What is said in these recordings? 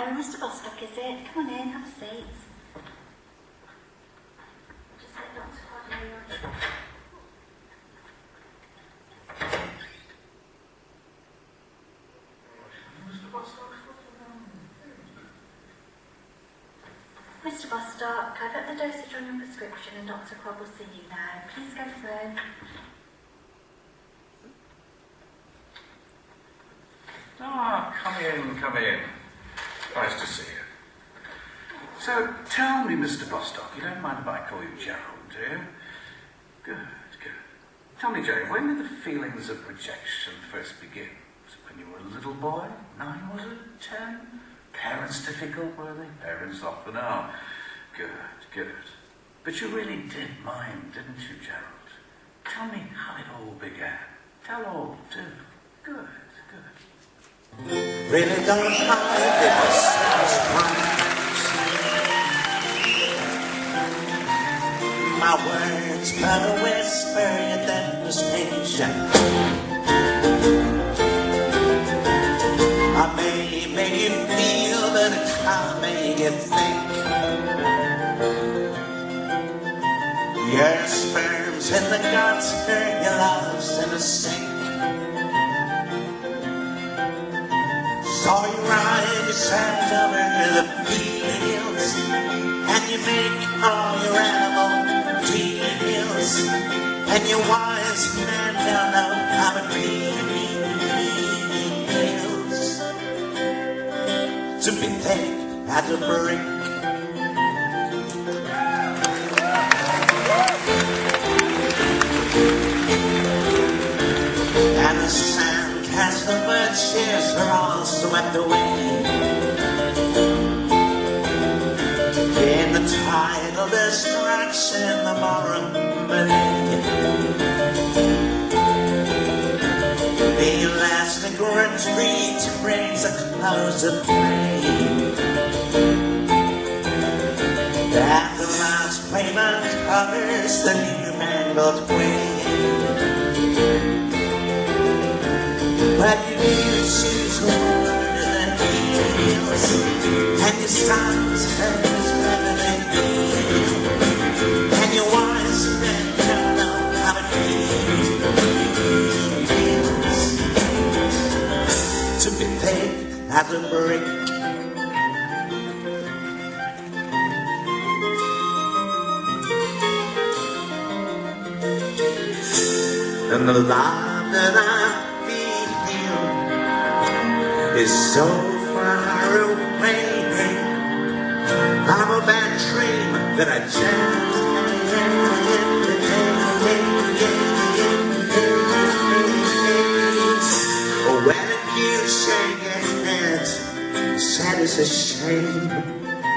Mr. Bostock, is it? Come on in, have a seat. Just let Dr. Quadley. Mr. Bostock, I've got the dosage on your prescription and Dr. Quad will see you now. Please go through. Ah, come in. Nice to see you. So, tell me, Mr. Bostock, you don't mind if I call you Gerald, do you? Good. Tell me, Jerry, when did the feelings of rejection first begin? Was it when you were a little boy? 9, was it? 10? Parents difficult, were they? Parents often are. Good. But you really did mind, didn't you, Gerald? Tell me how it all began. Tell all, do. Good. Really don't hide this. My words but a whisper at devastation. I may make you feel, but I can't make you think. Your sperm's in the gutter, your love's in the sink. So you ride your sands over the fields, and you make all your animal deals, and your wise men don't know how it feels to be thick as a brick. And the sand castle birches are all swept away in the tide of destruction of our belay. The elastic retreat brings a close of prey. That the last payment covers the new mangled way. But you choose harder than heels, and your sons turn as better than you, and your wise men don't know how it feels to be thick as a brick. And the love that I is so far away. I'm a bad dream that I just when you shake your head, sad is a shame.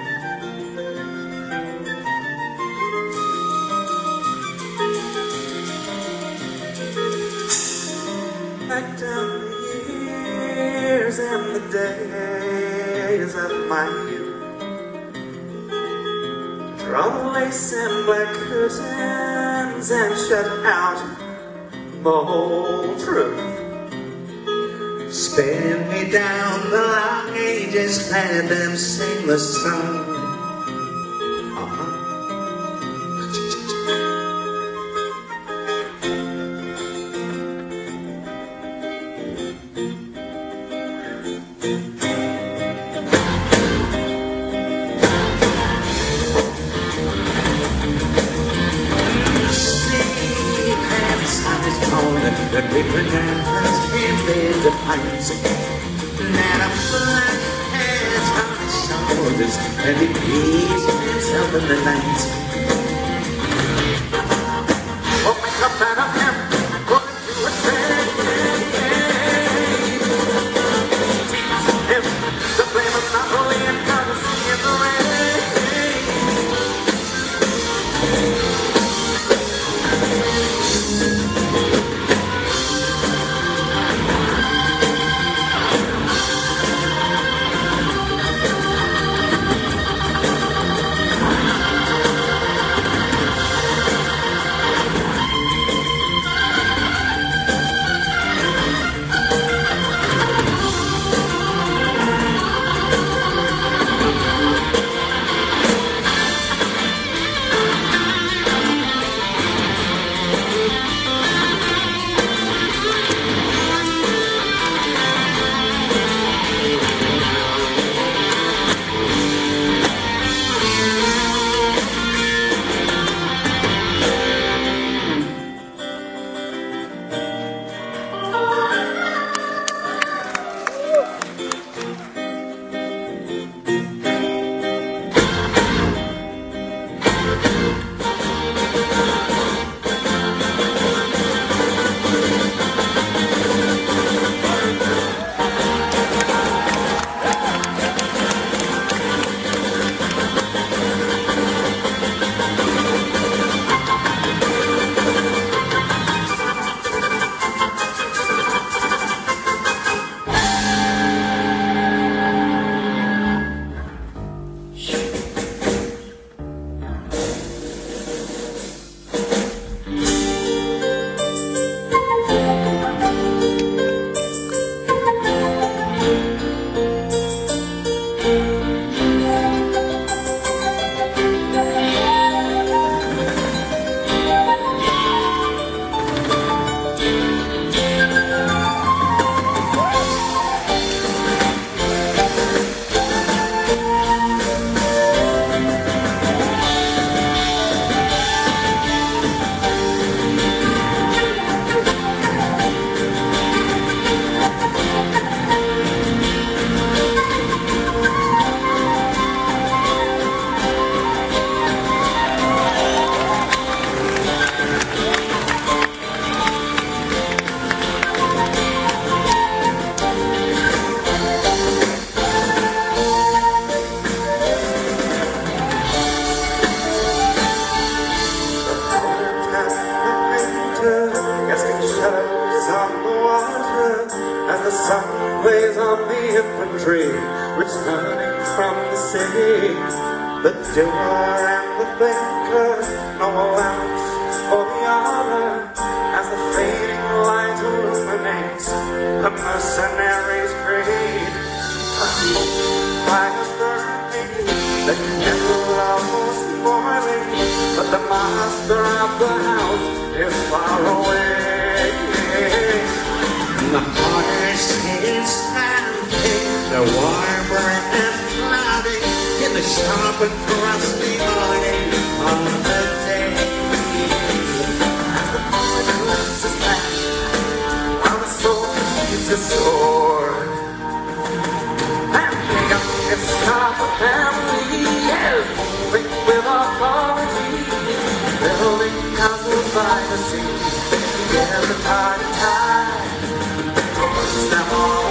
Back down and the days of my youth, drawn lace and black curtains and shut out the whole truth. Spin me down the long ages, let them sing the song. The paper dance in the pines, and a black hands on his shoulders, and he pees himself in the night. Oh, make up out of him, going to a train. If the flame of Napoleon comes in the rain. of the infantry returning from the sea. The doer and the thinker, no allowance for the other, as the fading light illuminates the mercenary's greed. Fire burning, the candle almost boiling, but the master of the house is far away. The fire is standing, the warm breath is clouding in the sharp and frosty morning of the day. As the poet lifts his hand, while the soldier keeps his sword, and the youngest of the family is moving with authority, building castles by the sea. Together the party time, towards them all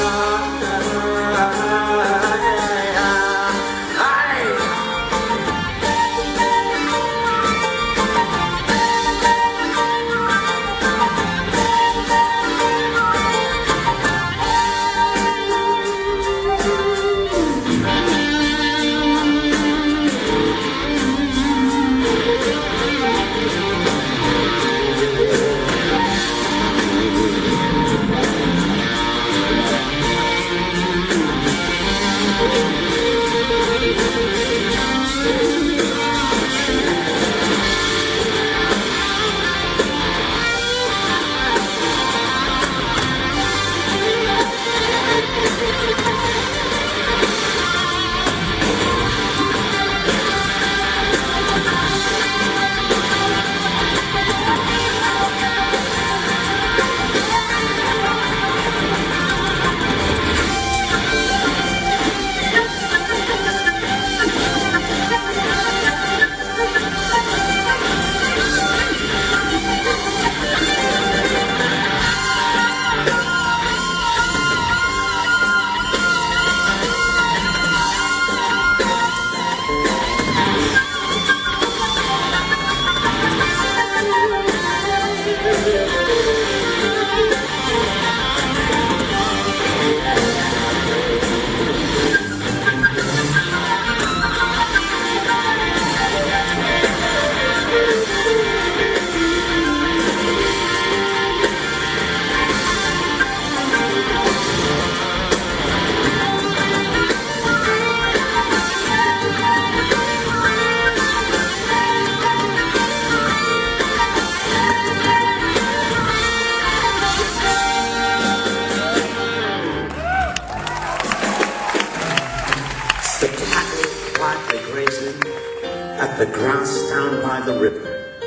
at the grass down by the river,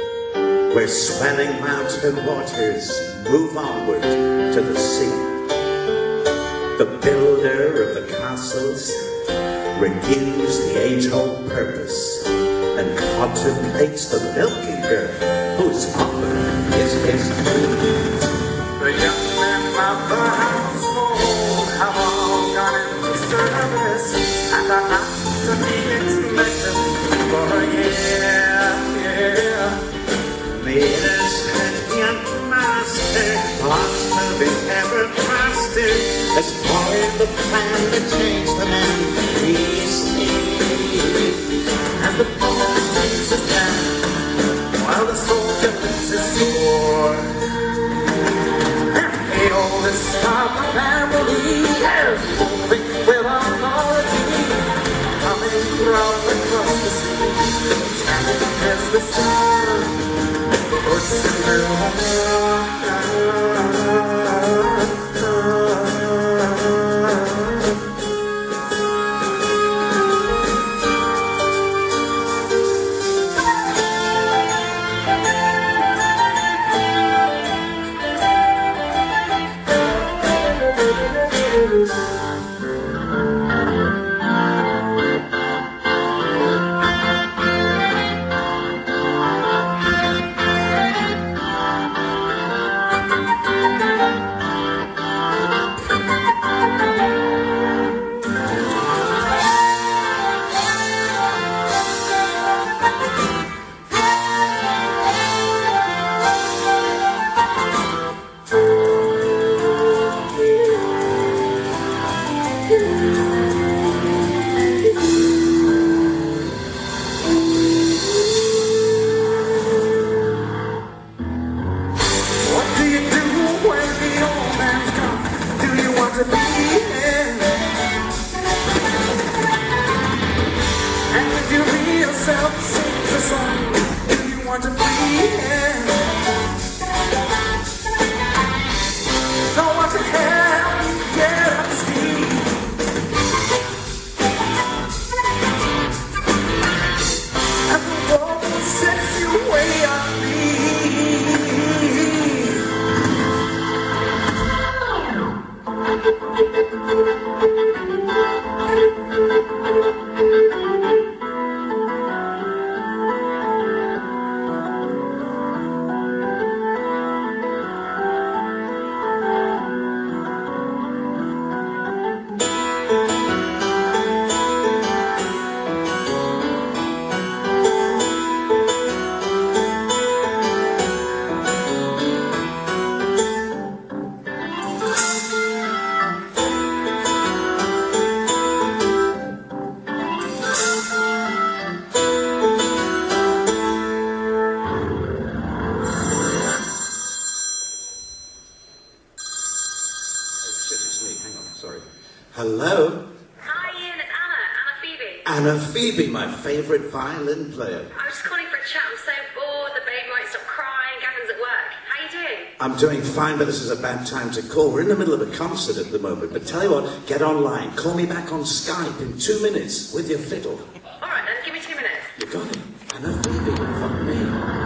where swelling mountain waters move onward to the sea. The builder of the castles renews the age-old purpose and contemplates the milking girl whose offer is his food. The young men of the household have all gone into service and are not to be expected for a year. The innocent young master wants to be ever faster. Let's follow the plan to change the man we see. As the poet lays his down, while the soldier lifts his sword, and the oldest of the family is moving with authority, coming from across the sea, standing as the sun puts through the Hello? Hi Ian, it's Anna Phoebe. Anna Phoebe, my favourite violin player. I was just calling for a chat. I'm so bored, the baby won't stop crying, Gavin's at work. How you doing? I'm doing fine, but this is a bad time to call. We're in the middle of a concert at the moment, but tell you what, get online. Call me back on Skype in 2 minutes with your fiddle. Alright then, give me 2 minutes. You got it. Anna Phoebe, from me.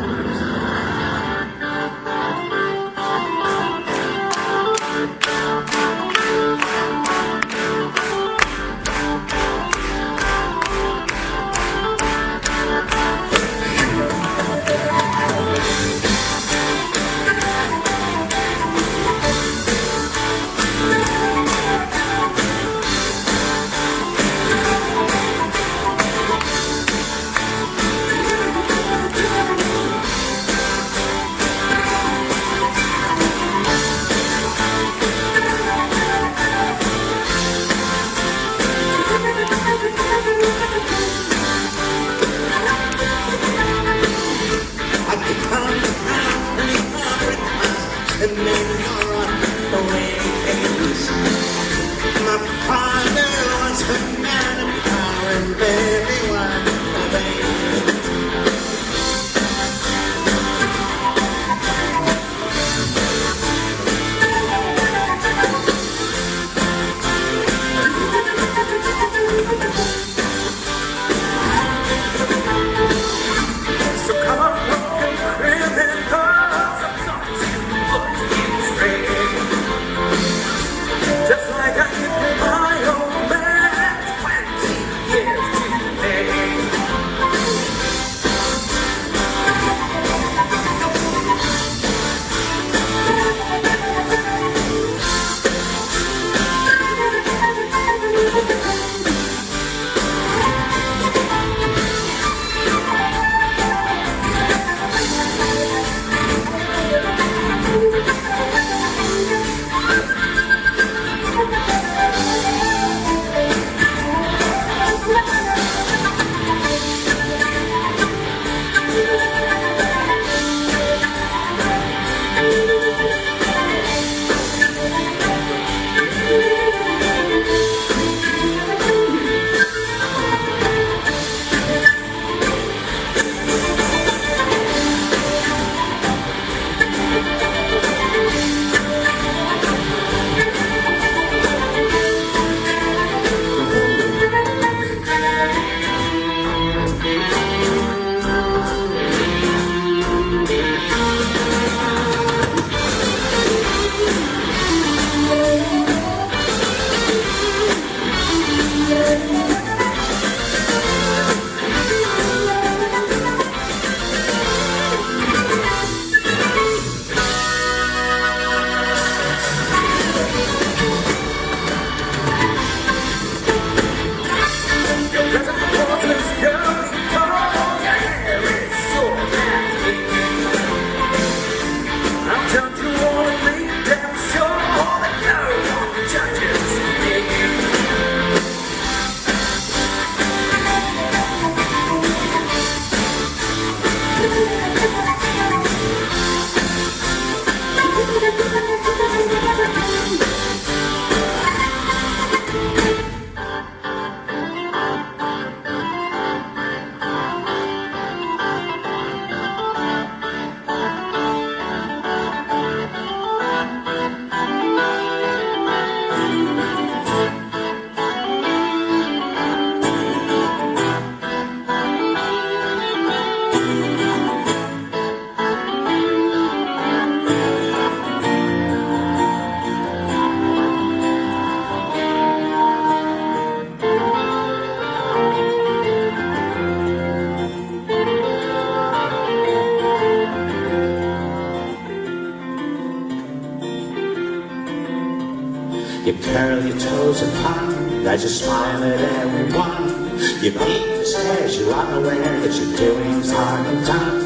You curl your toes apart as you smile at everyone. You beat the stairs, you're unaware that you're doing hard and tough.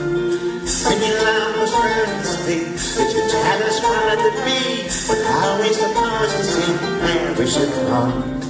And you laugh with friends think that you tell us what to be, but always the cause is in every second.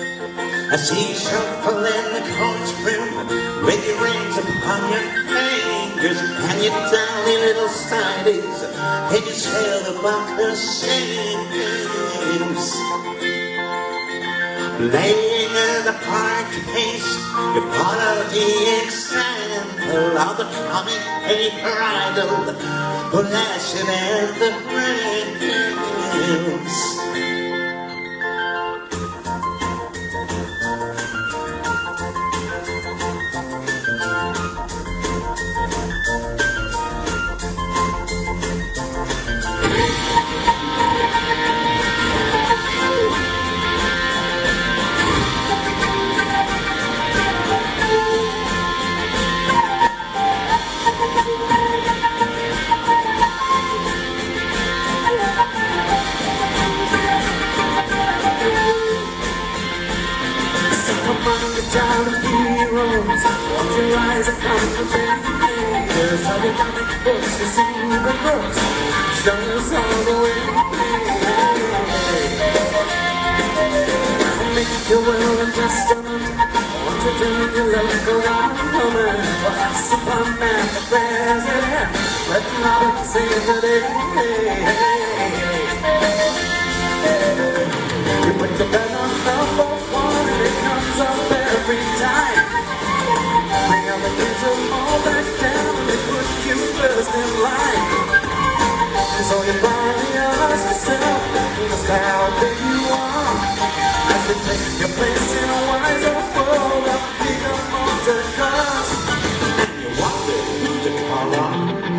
I see you shuffle in the courtroom with your rings upon your fingers and your tiny little sideys and you sail above the singers. Playing in the park case, you follow the example of the comic paper idol who lash it at the rails. Down of heroes, watch your eyes are coming from fingers. All your comic books, you see the books, stories all the way. Make your will and testament, what you do in your local government. Superman, the president, let Robin save the day. You put your bet on the 4-1 and it comes up every time. Bring out the kids who fall back down and they put you first in line. So you finally ask yourself just how big you are as they take your place in a wiser world of bigger motor cars. And you wonder who's the car on.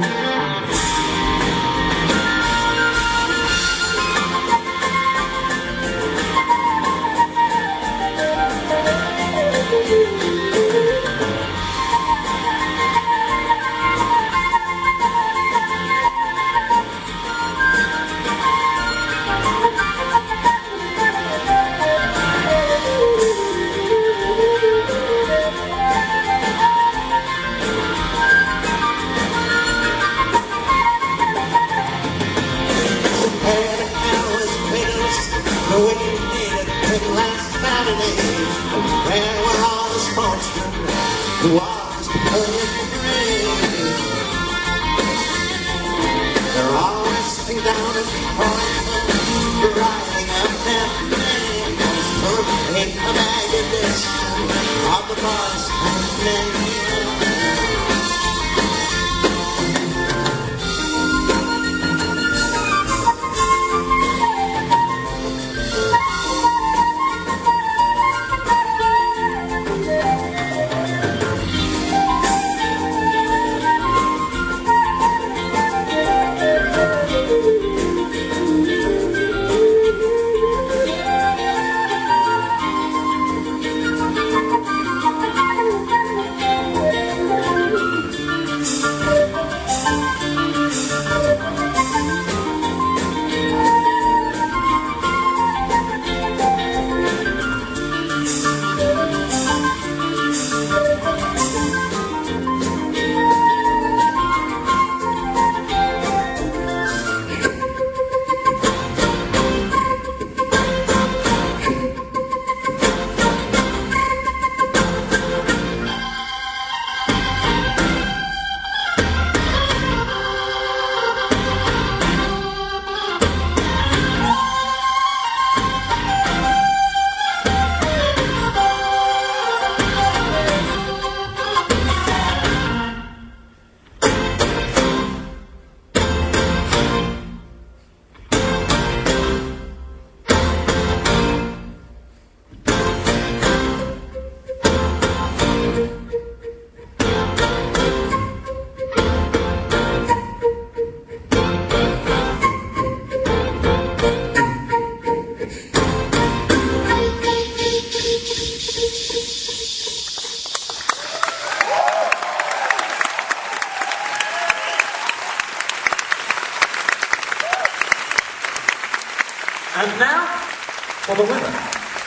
And now, for the weather.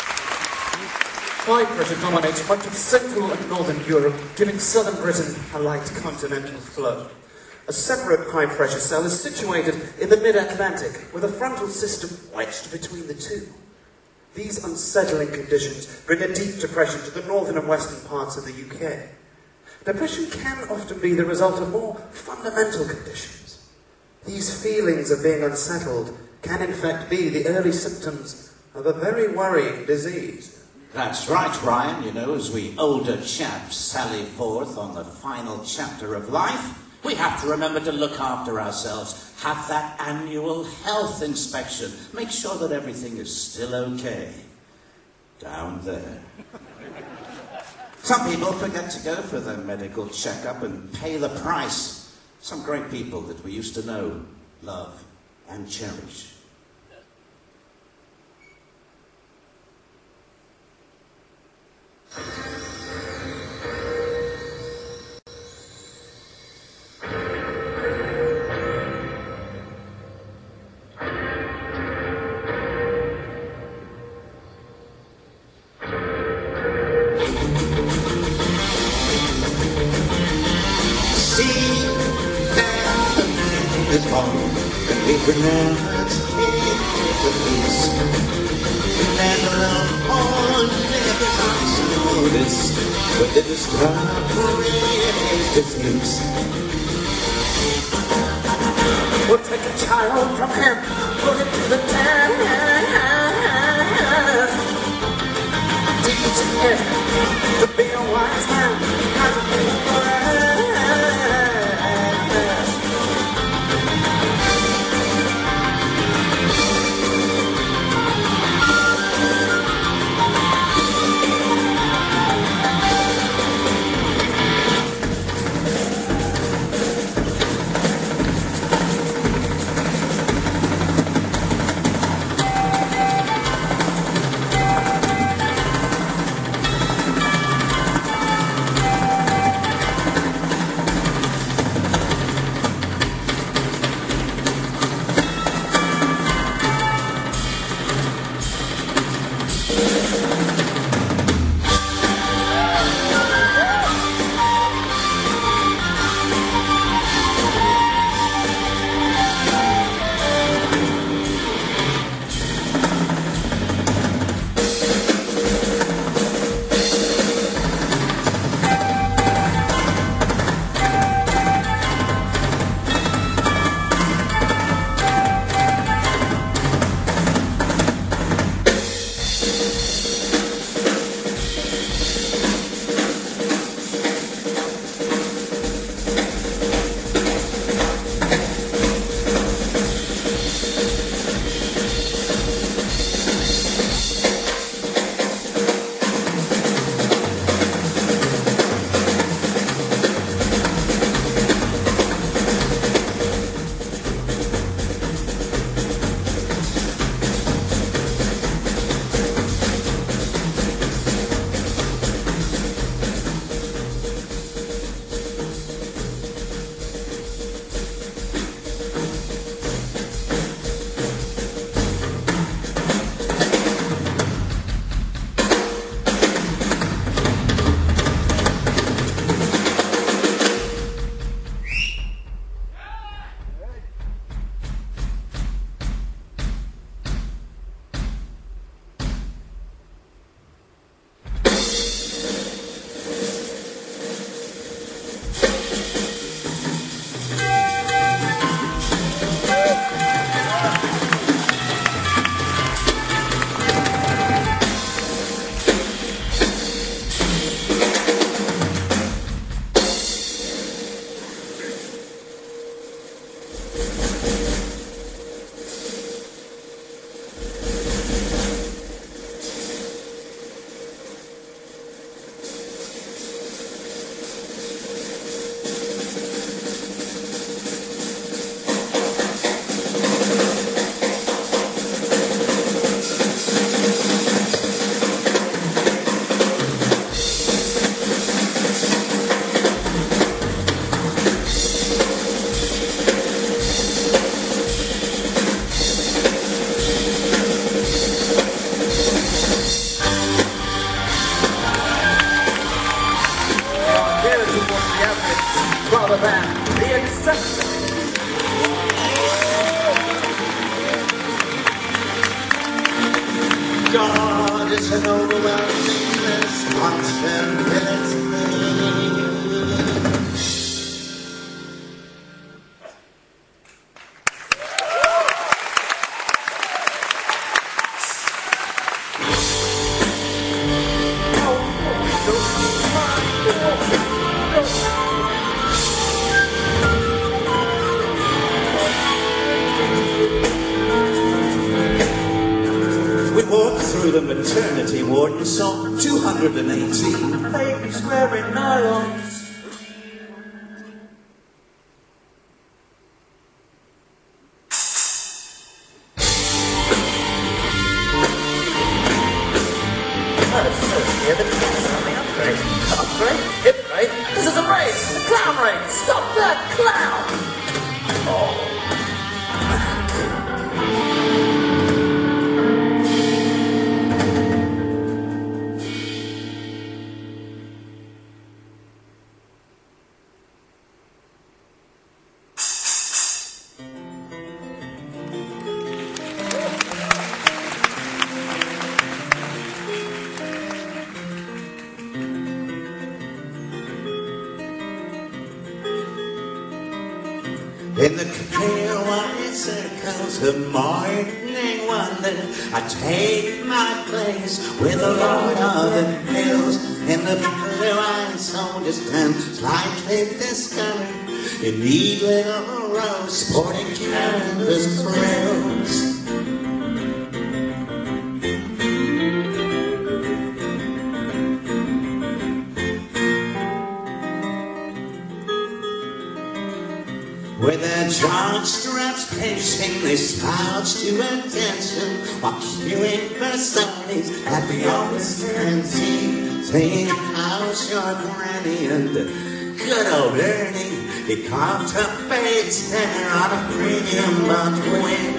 High pressure dominates much of Central and Northern Europe, giving Southern Britain a light continental flow. A separate high pressure cell is situated in the mid-Atlantic, with a frontal system wedged between the two. These unsettling conditions bring a deep depression to the northern and western parts of the UK. Depression can often be the result of more fundamental conditions. These feelings of being unsettled can in fact be the early symptoms of a very worrying disease. That's right, Ryan. You know, as we older chaps sally forth on the final chapter of life, we have to remember to look after ourselves, have that annual health inspection, make sure that everything is still okay down there. Some people forget to go for their medical checkup and pay the price. Some great people that we used to know, love, and cherish. We'll take a child from him, put it to the test. Teach him to be a wise man, how to be wise. rather than the exception. God. the maternity ward and saw 218 babies wearing nylons. Upgrade? Hip raid? This is a race! A clown race! Stop that clown! In the clear white circles of morning wonder, I take my place with the Lord of the Hills. In the blue-eyed soldier stand, slightly discovered, in neat little rows, sporting canvas frills. With their jock straps pinching, they slouch to attention while queuing for studies at the office canteen, saying, "How's your granny?" and "Good old Ernie." He contemplates dinner on a premium twin.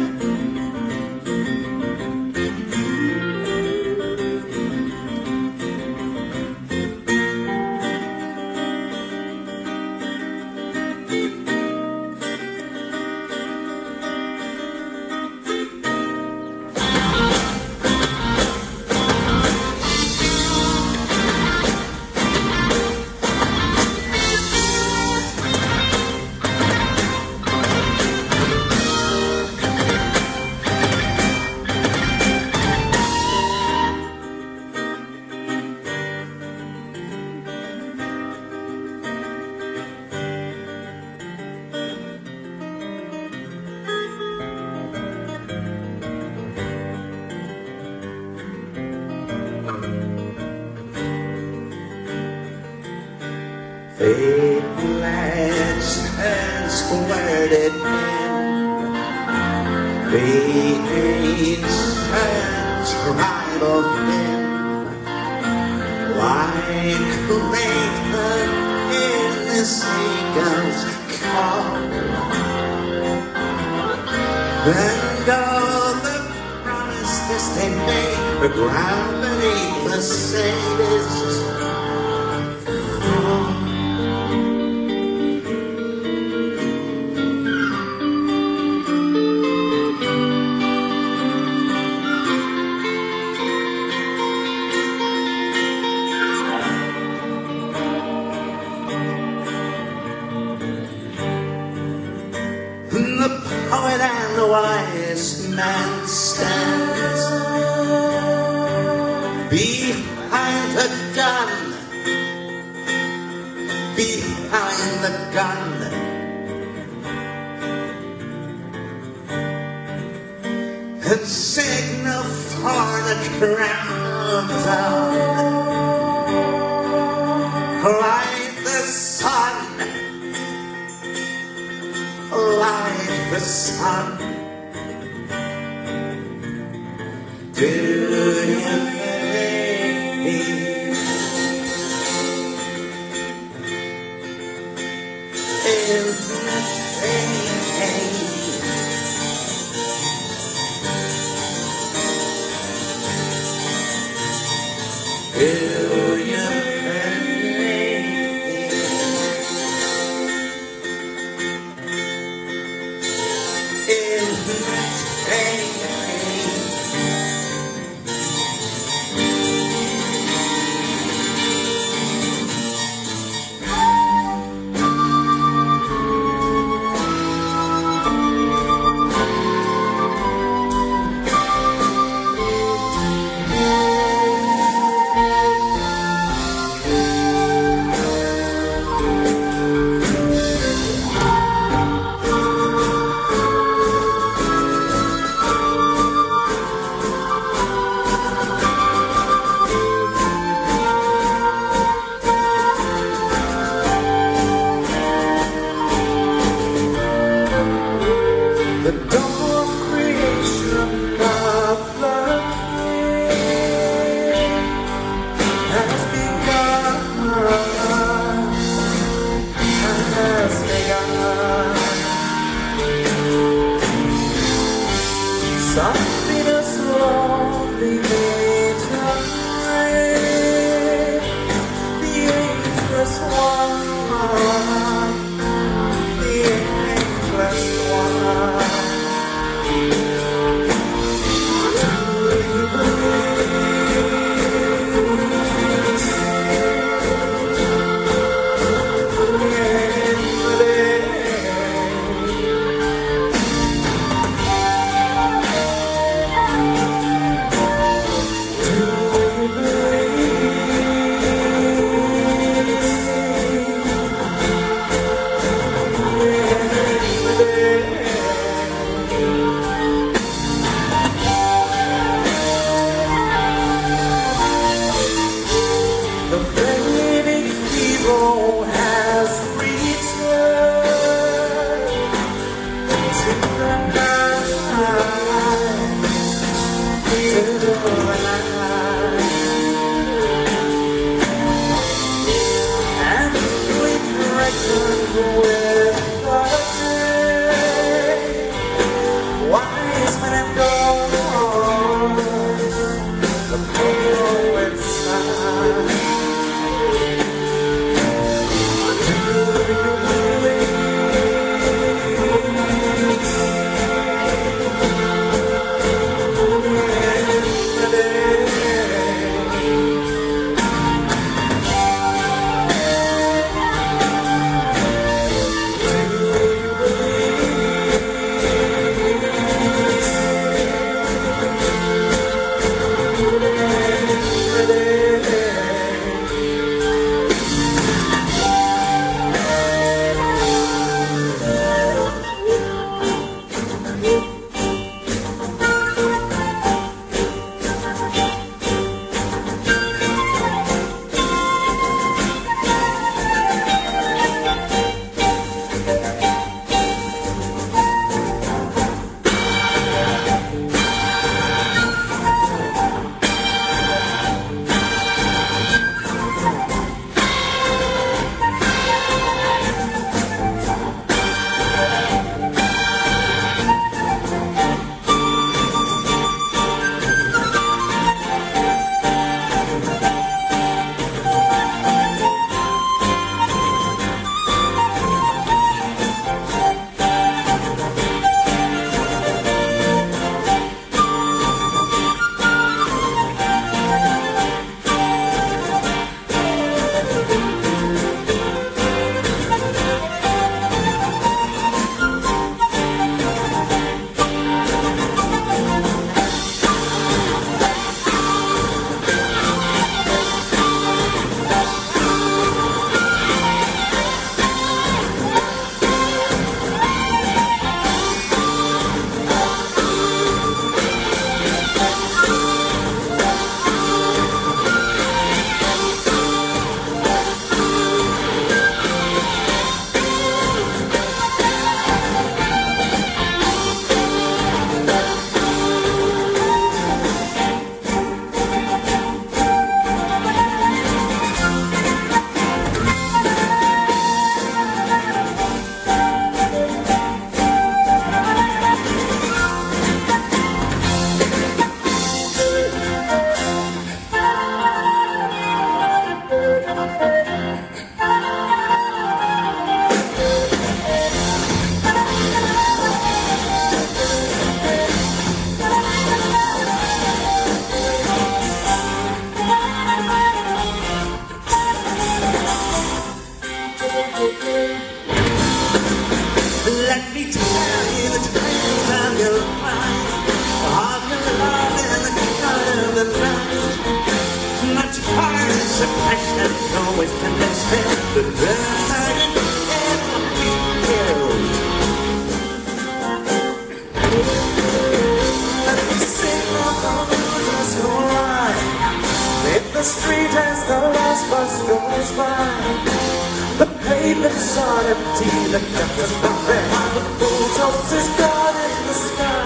Faithless and squared it in, beads and tribal thin, like Latham in the seagull's call, and all the promises they made the ground beneath the sadists. The poet and the wise man stands behind the gun, behind the gun, and signal for the countdown. Light the sun, light the sun. Do you believe in do you suppression always convinced him that there's hiding in And we sing of the losers who ride in the street as the last bus goes by. The pavements are empty, the captain's not behind, the bulldogs is gone in the sky.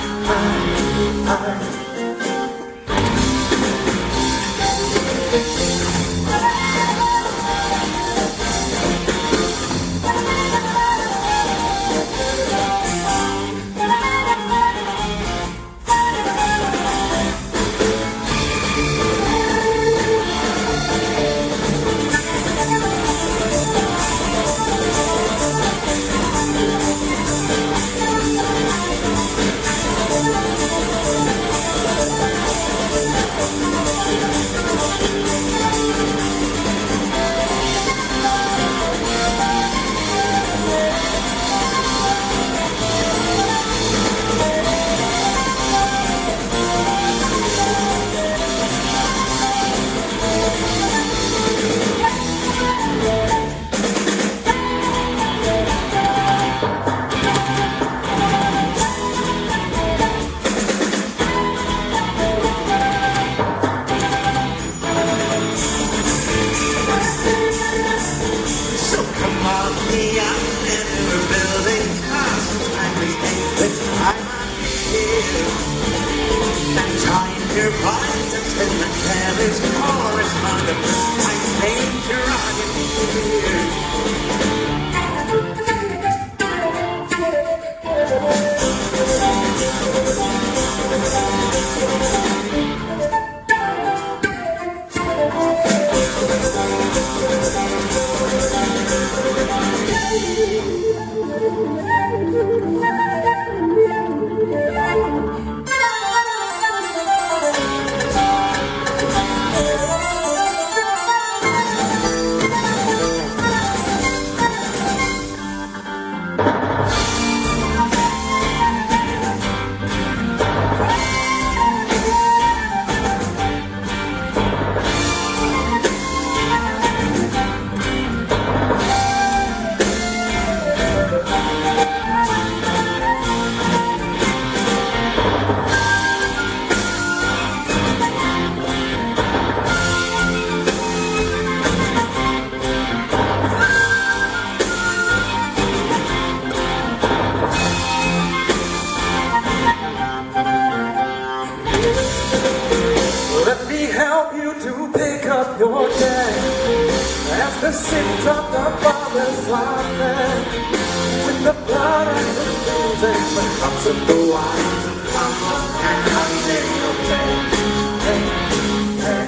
Your vines and the carriage correspondent. I made your your day as the sins of the fathers are there, with the blood and the bruises, the cups of the wine, and hugs in your face. Hey, hey.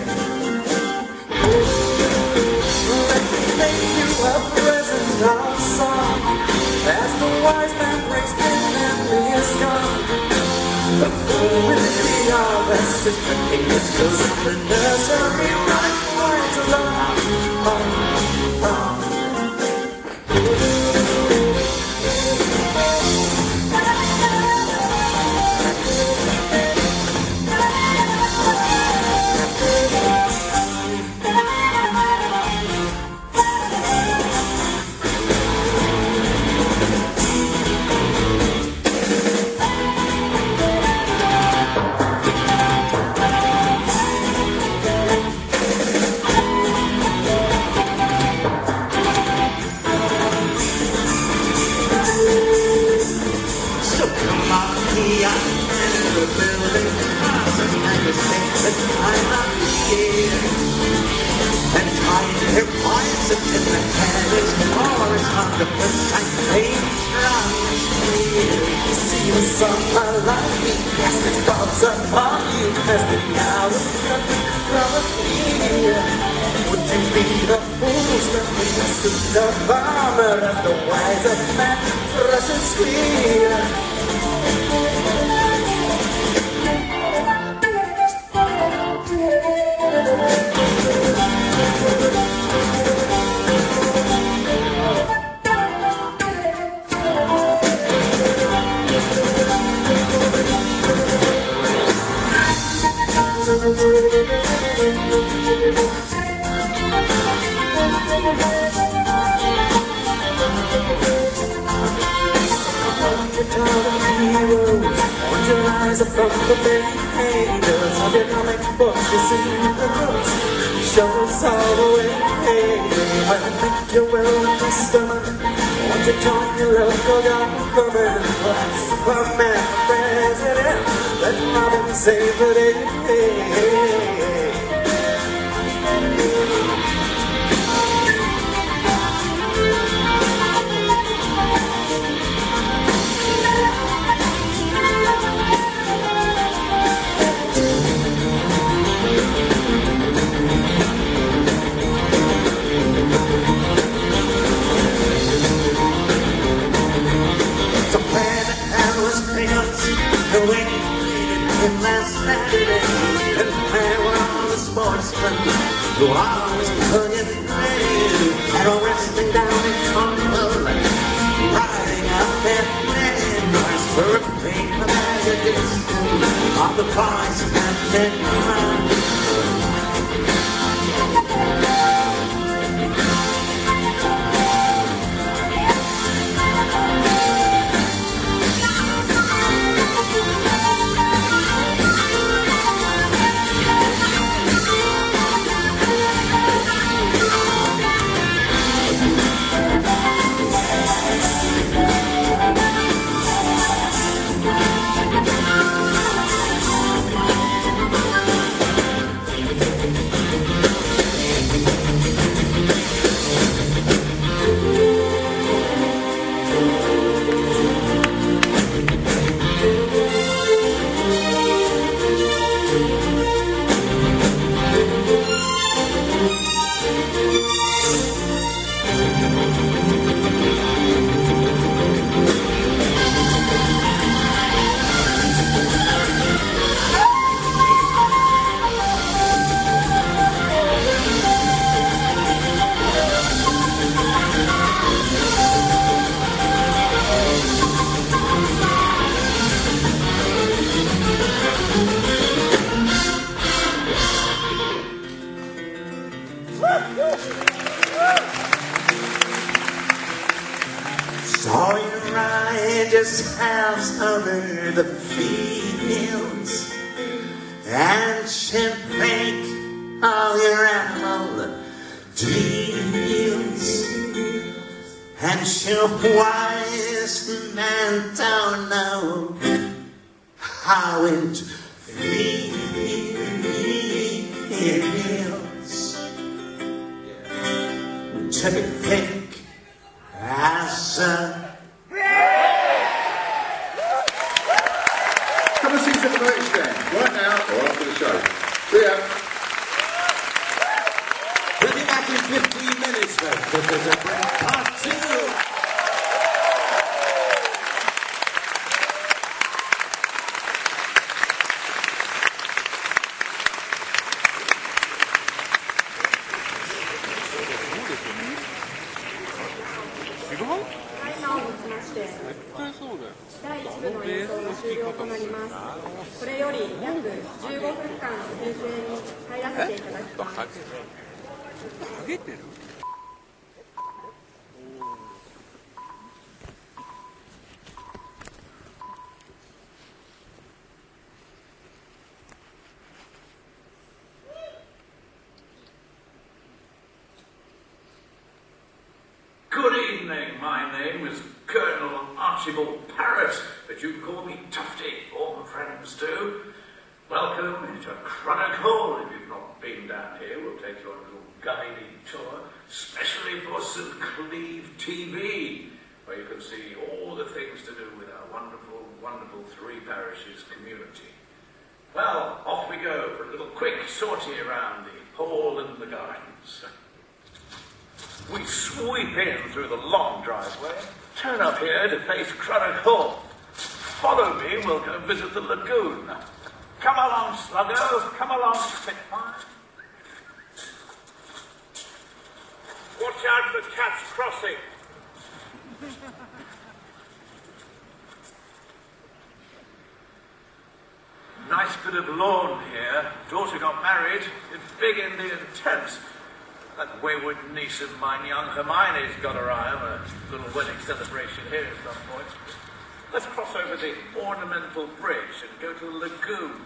Let me make you a present of song as the wise man breaks the memories gone. The fool with the harvest is the king is close in the nursery right words along. See the summer light, we cast its thoughts upon you as the hours come from here. Would you be the fools that we suit the farmer as the wiser man rushes clear? from the pages of your comic books. You see the books show us all the way. Well, make your will with customer. Want to join your local government? What's the man for president? Let Robin save the day. Last Saturday, and there were all the sportsmen who always put it ready, and all wrestling down in Cumberland, riding out their neighbors for a paper magazine of the boys that they run. Saw you ride yourselves over the fields and shipwreck all your animal deals, and your wise men don't know how it feels to think as a Come and see us at the merch stand, right now or after the show. See ya. We'll be back in 15 minutes, folks. This is a part 2. これより約15分間編成に入らせていただきます。 Good evening, my name is Colonel Archibald Parrott, but you can call me Tufty, all my friends do. Welcome to Crannock Hall. If you've not been down here, we'll take you on a little guided tour, especially for St Cleeve TV, where you can see all the things to do with our wonderful, wonderful Three Parishes community. Well, off we go for a little quick sortie around the hall and the gardens. We sweep in through the long driveway, turn up here to face Crannock Hall. Follow me and we'll go visit the lagoon. Come along, Sluggo. Come along, Spitfire. Watch out for Cat's Crossing. Nice bit of lawn here. Daughter got married in big Indian tents. That wayward niece of mine, young Hermione's got her eye on a little wedding celebration here at some point. Let's cross over the ornamental bridge and go to the lagoon.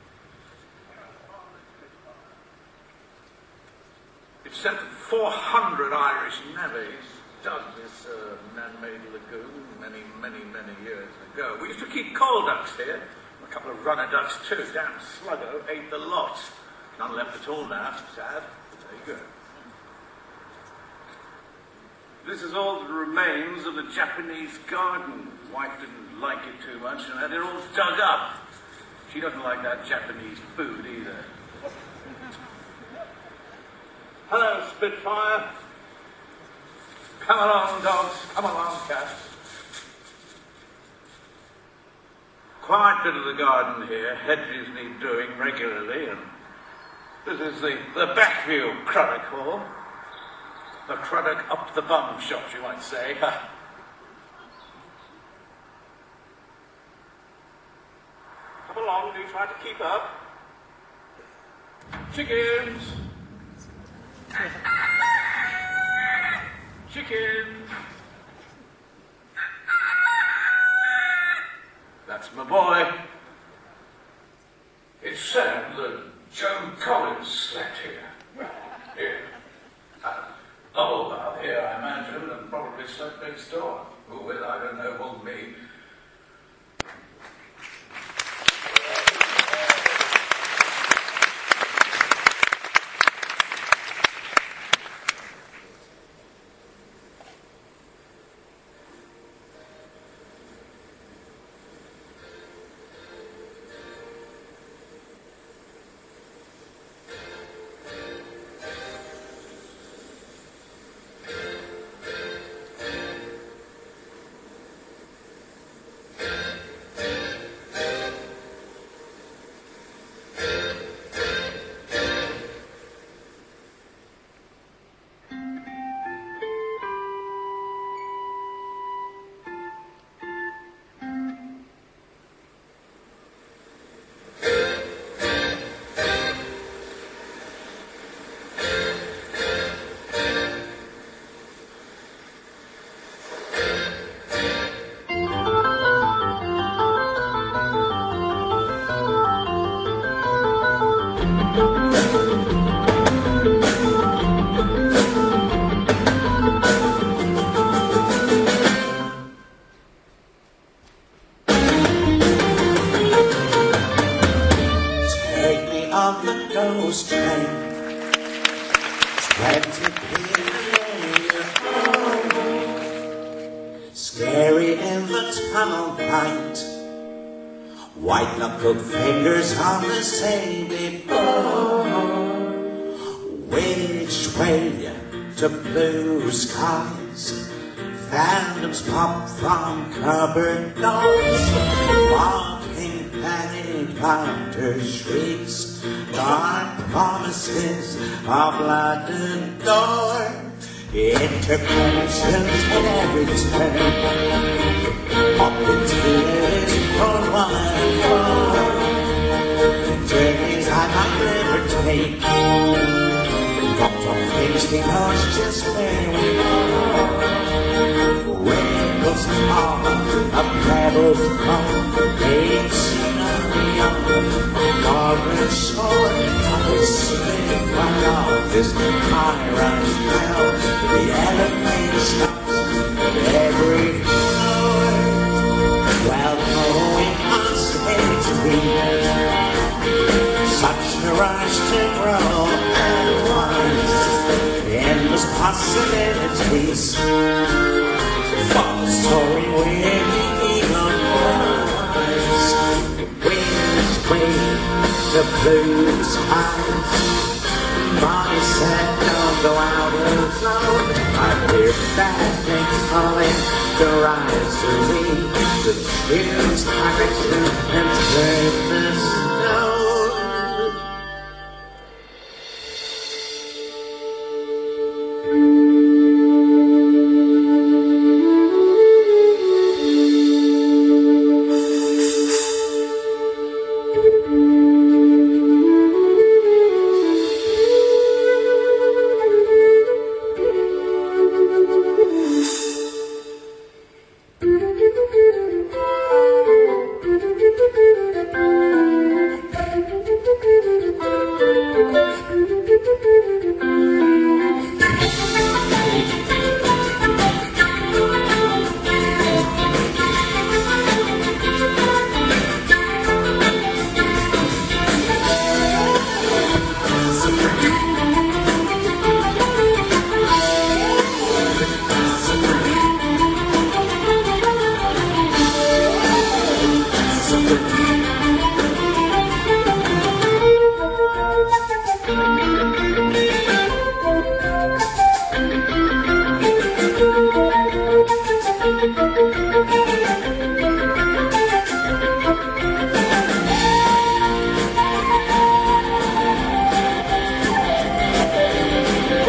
It's said that 400 Irish navvies dug this man-made lagoon many, many, many years ago. We used to keep coal ducks here. A couple of runner ducks too. Damn sluggo ate the lot. None left at all now. Sad. There you go. This is all that remains of the Japanese garden. Wife didn't like it too much and had it all dug up. She doesn't like that Japanese food either. Hello, Spitfire. Come along, dogs. Come along, cats. Quiet bit of the garden here. Hedges need doing regularly, and this is the back view of Craddock Hall. The Craddock up the bum shop, you might say. Come along, do try to keep up. Chickens! Chickens! That's my boy. It's said that Joan Collins slept here. Here. About here, I imagine, and probably slept next door. Who with, I don't know, won't me. Scary in the tunnel light, white-knuckled fingers on the same board. Which way to blue skies? Phantoms pop from cupboard doors. Mocking panic laughter shrieks, dark promises of blood and door. Interventions at every turn, up the tears for one and four. Journeys I might never take, dropped on things because just where we are. Wrinkles talk, a pebble come, they've seen a young Margaret shore. I was slipped right off this high-rise trail. The elevator stops at every floor. While going on stage street, such a rush to grow at once. Endless possibilities, false story where the eagle flies. Which way the blue skies? Mommy said don't go out alone. I hear bad things calling to rise away. The tears direction and turn the snow.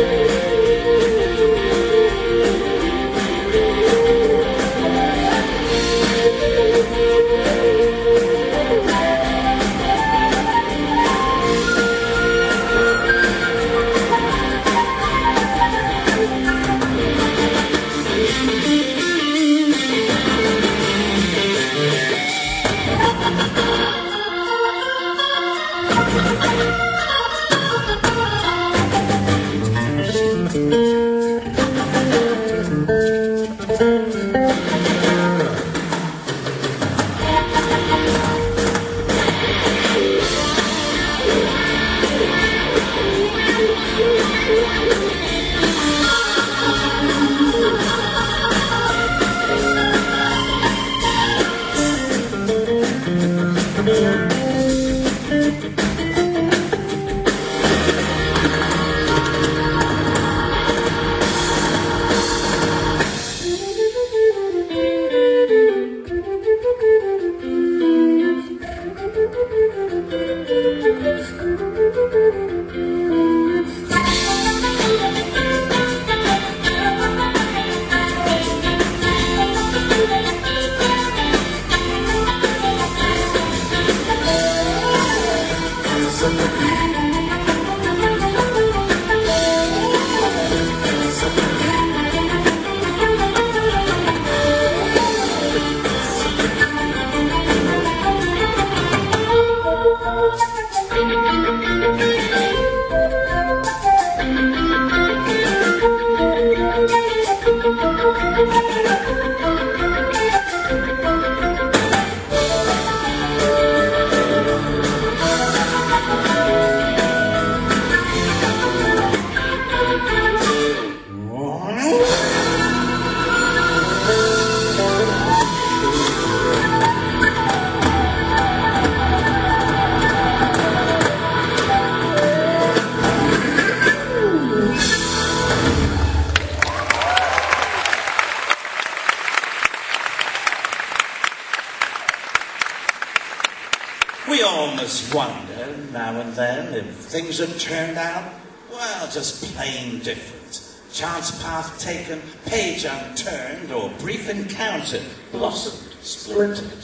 We all must wonder now and then if things had turned out, well, just plain different. Chance path taken, page unturned, or brief encounter, blossomed, splintered.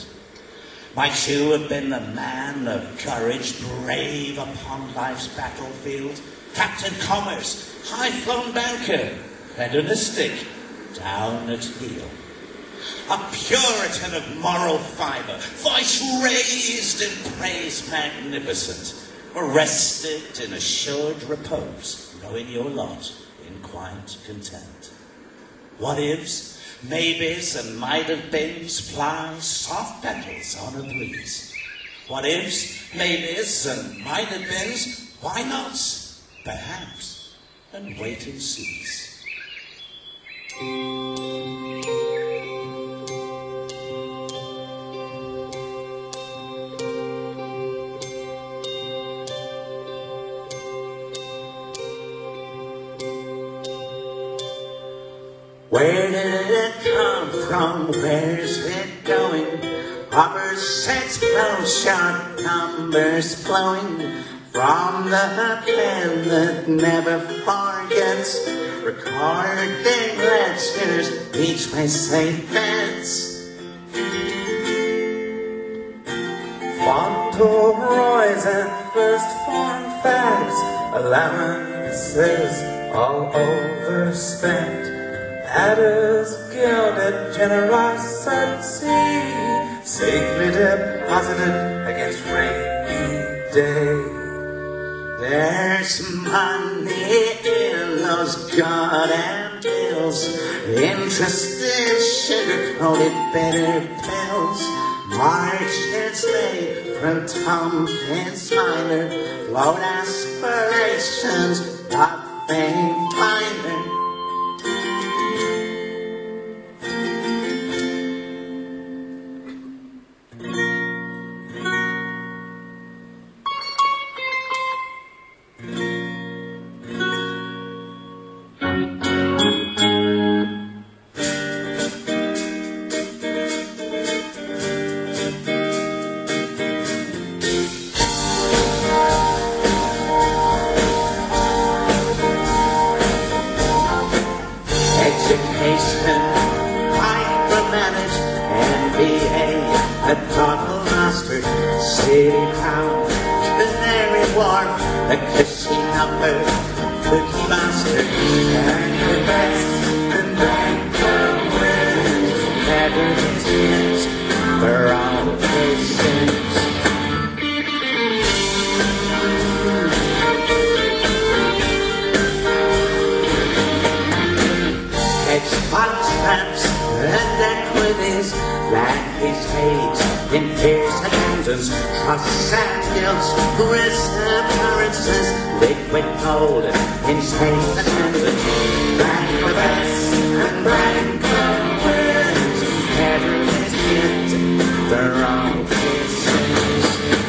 Might you have been the man of courage, brave upon life's battlefield? Captain Commerce, high-flown banker, hedonistic, down at heel. A Puritan of moral fibre, voice raised in praise magnificent, arrested in assured repose, knowing your lot in quiet content. What ifs, maybes, and might have beens fly soft petals on a breeze. What ifs, maybes, and might have beens, why nots, perhaps, and wait and sees. Where did it come from? Where's it going? Hoppers, sets, close, sharp numbers flowing from the pen that never forgets. Recording lectures, each way safe bets. Fauntleroy's and first form facts, allowances all overspent. Adders gilded generosity, safely deposited against rainy day. There's money in those goddamn bills, interest in sugar-coated bitter pills. Marches made from Tompkins Minor, float aspirations of fame minor. education, micromanage, MBA, a total master, city pound, Canary Wharf, a cushy number, cookie master, and the best, and banker wins, better business for all his sins. Xbox stamps and equities, land his fate in fierce accountants, trusts and guilts, cryptocurrencies, liquid gold in safe attendance, bank of S and bank of wins, better his hint, they're all his sins.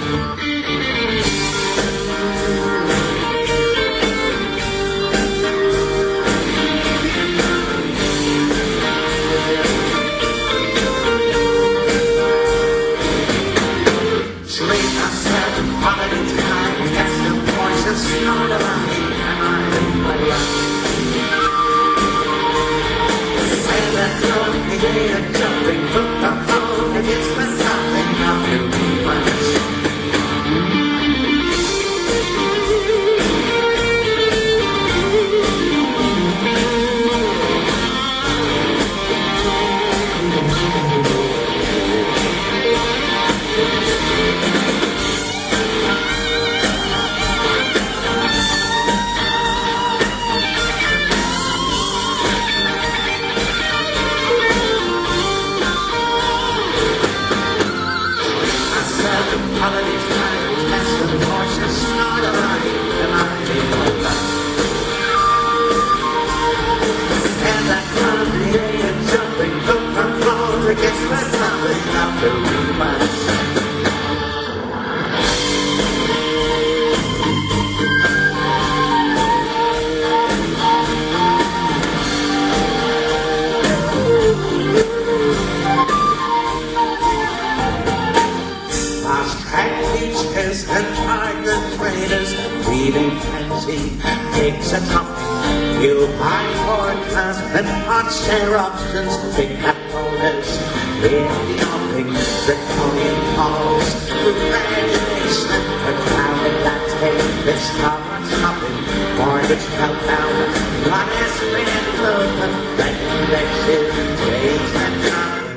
Takes a topping, you buy forecast and hot share options, big cat holders, in the offing, draconian calls, regulation, a crowded latte, let's stop shopping, mortgage meltdown, honest man clothing, regulation, raise and time,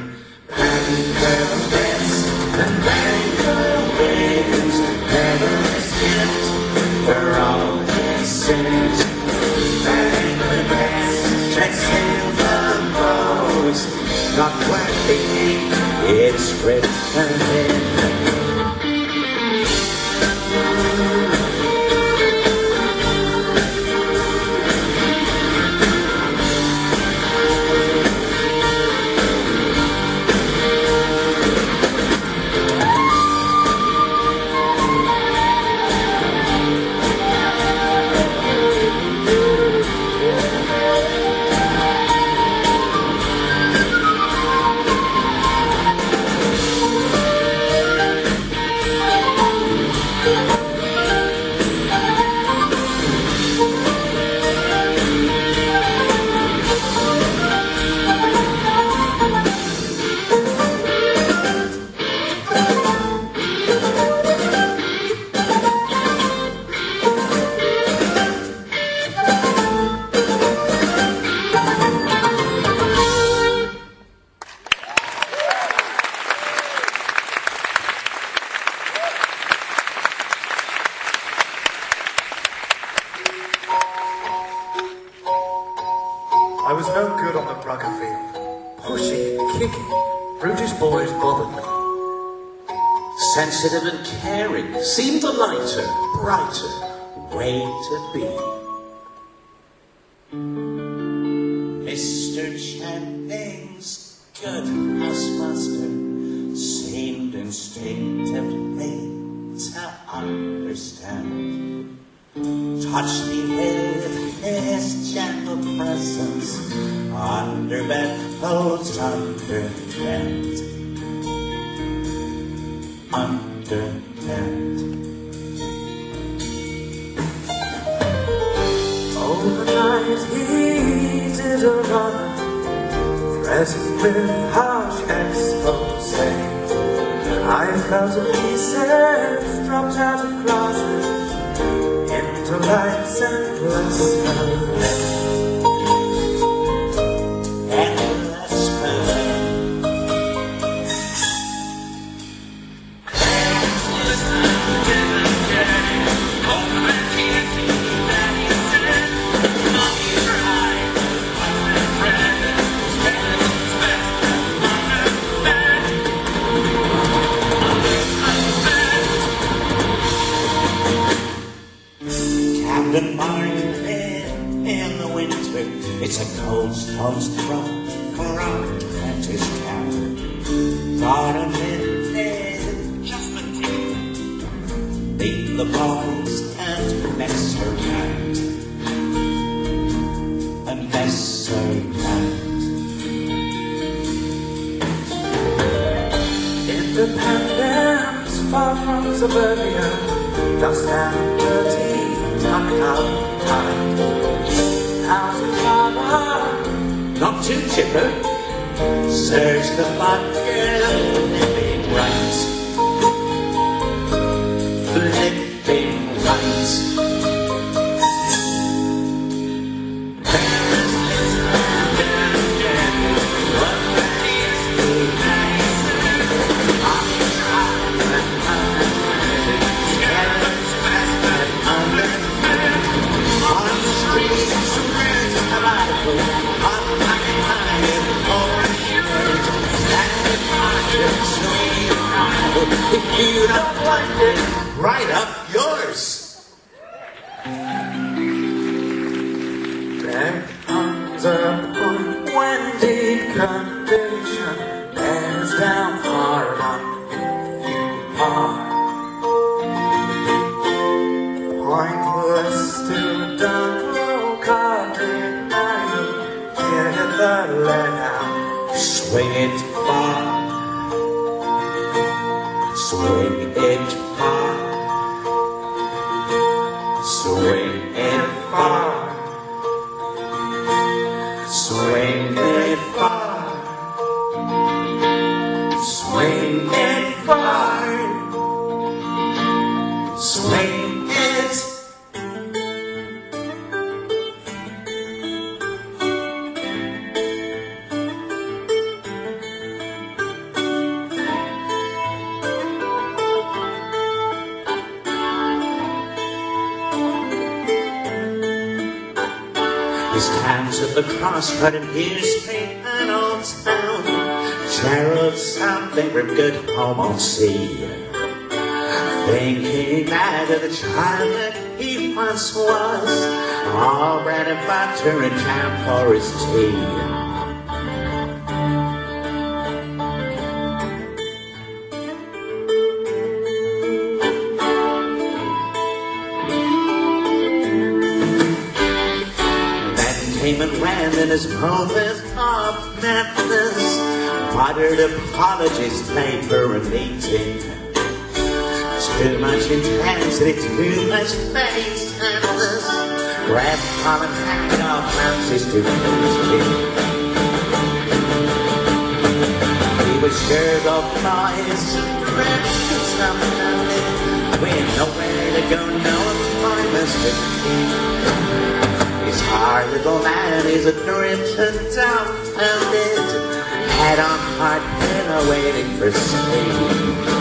banker bets, and banker wins, never escaped, for all sins, bang the best, chasing the bows, not working, it's written in. I was no good on the rugger field. Pushing, kicking, brutish boys bothered me. Sensitive and caring seemed a lighter, brighter way to be. Mr. Channing's good housemaster seemed instinctively to understand. Touched me with his gentle presence, under bedclothes, under tent. Under tent. Overnight he did a run present with harsh expose. I felt the pieces dropped out of glasses into life's endless ballet. Endless ballet. Captain Mark in the winter, it's a cold stone's throw from his cabin. Thought a minute, just a tick. Leave the boys and mess around. And mess around. Independence, far from suburbia, dust and dirty, tucked out tight. How's the father? Not too chipper. Search the bucket of living rights. Living rights. If you don't like it, write up yours. There comes a point when deep conviction bears down hard on you are. Pointless to don't cardinal, get the let out. Swing it far. Swing it far. Swing it far. Swing it far. Swing it far. Swing it. His hands at the cross, cut him here straight and old town. Gerald something from good home on sea. Thinking back of the child that he once was, all bread and butter and jam for his tea. Came and ran in his moments of madness, muttered apologies, paper and meeting. Too much intensity, too much face endless. Grab Colin hand off Ramsey's too easy. He was sure the boys ready to something. We had nowhere to go, no appointments. His hard little man is adrift and dumbfounded, head on hard pillow waiting for sleep.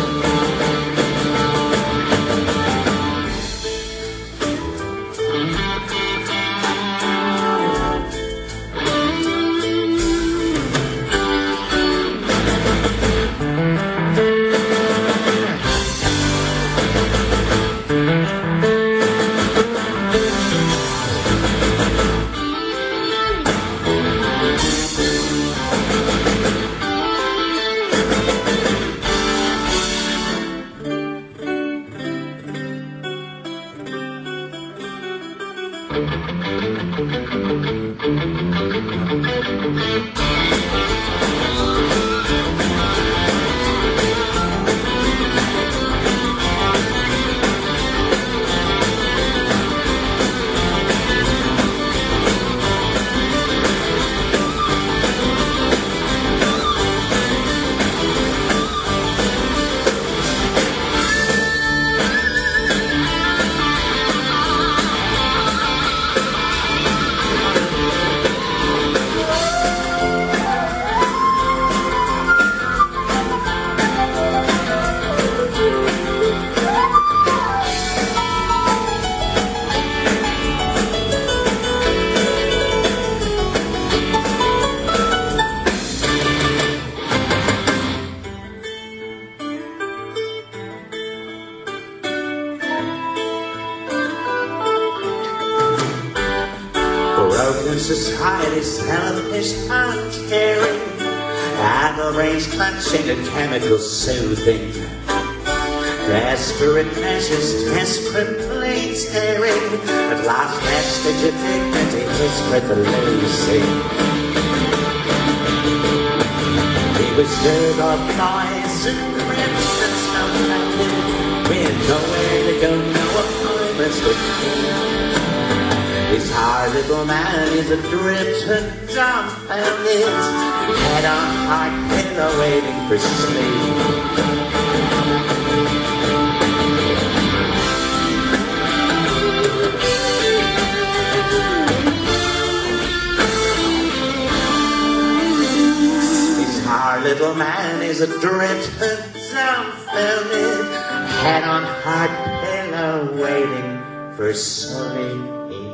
in society's selfish uncaring, adult brains clutching to chemical soothing, desperate measures desperately tearing, at last vestige of dignity is with the losing. He was stirred of noise and grips and stuff, with nowhere to go, no appointments to keep. His hard little man is adrift and dumbfounded, head on heart pillow waiting for sleep. His hard little man is adrift and dumbfounded, head on heart pillow waiting for sleep.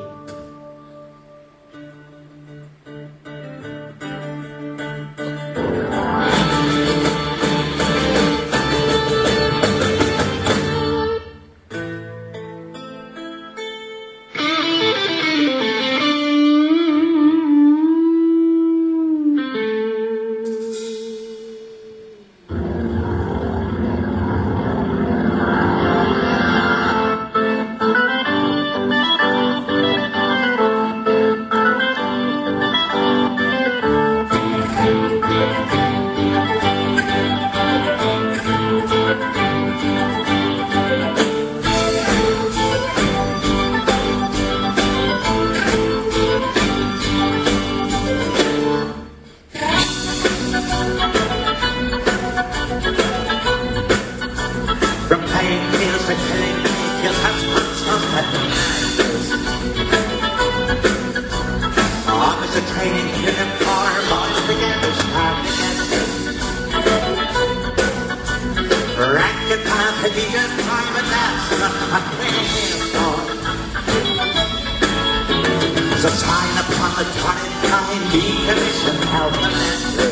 There's a sign upon the dotted line, decommission out the master.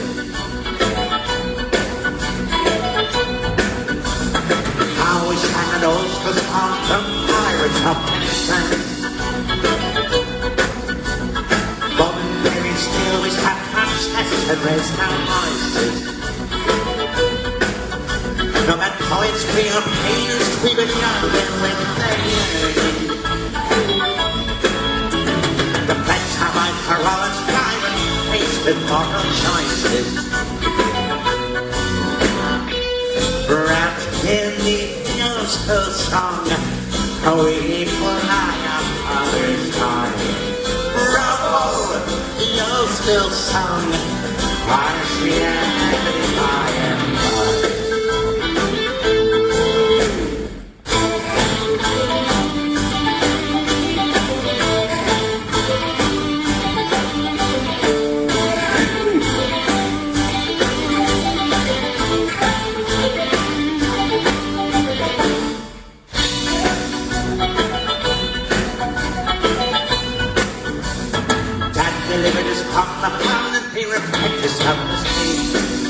How we sang an old school song from pirates of Penzance. Momentary still we sat protest and raised our voices. No matter poets we are painters, we were young and with their yearning. The pledge have I for all its private taste and moral choices. Wrapped in the old school song, we fly up others' time. Bravo, the old school song, partially and by and by. Delivered his pop the pound and he reflected his self-esteem.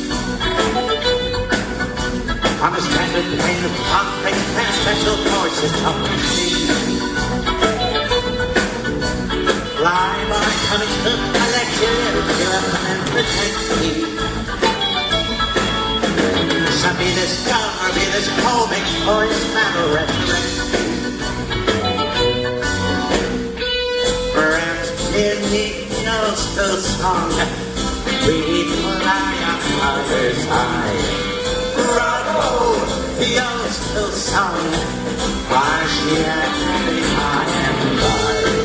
On his standard plane of concrete and special forces of the sea. Fly by coming to collect you, kill up and pretend to be. Some be this dumb or be this comic or his battle resurrection. Wrapped in the old school song, we fly up others high. Bravo, the old school song, partially and by and by.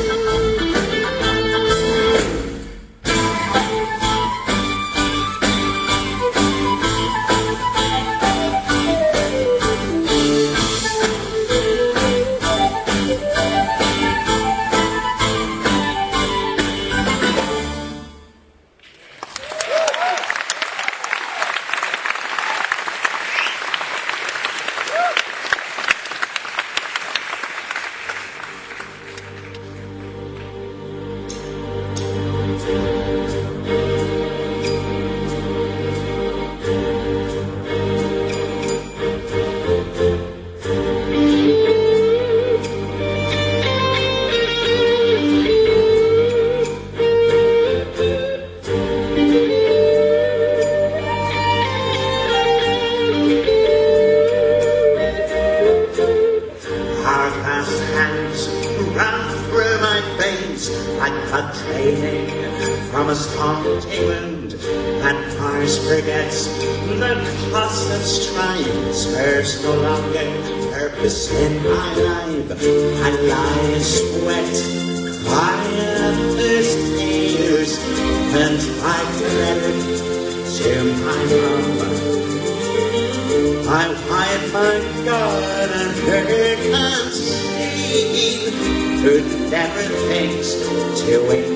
from a storm England, and Paris forgets the cost of strife serves no longer purpose in my life. I lie in sweat, cry others' tears, and I credit to my love. I wipe my God and hurt unseen, who never thinks to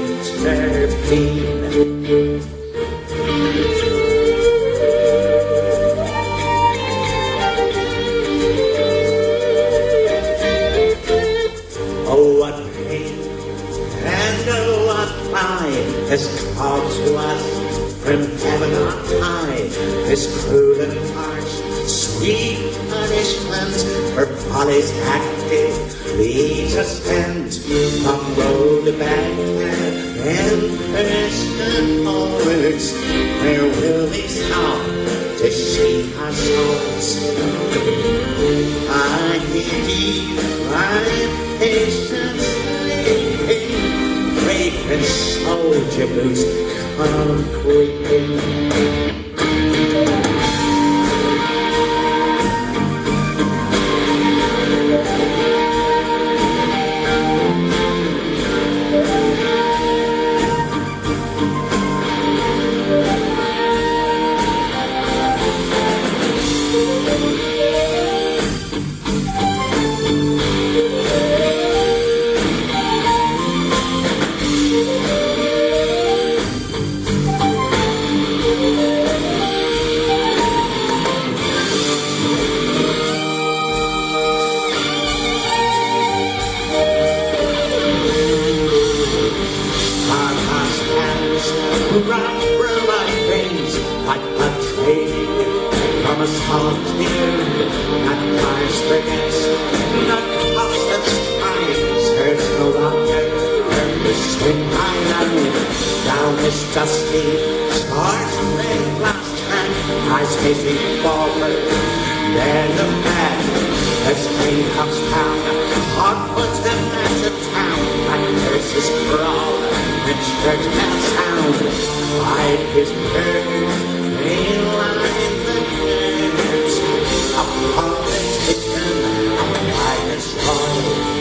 intervene. Oh, what pain and oh, what pride has called to us from heaven on high, this cruel and harsh, sweet punishment for follies active leads us bent from road back and pedestrian forwards. Where will we stop to shake our souls? I heed my patience sleeping, fragrant soldier boots come creeping. Run through my veins like a train from a salt field, not Paris forgets, not cost of strife serves no longer purpose in my life. Down this dusty, scarred glass track, eyes facing forward, there the man, as train comes down, onwards and back to town, like curses crawl, and church bells sound, like his bird, they line the hands, a politician, like a straw.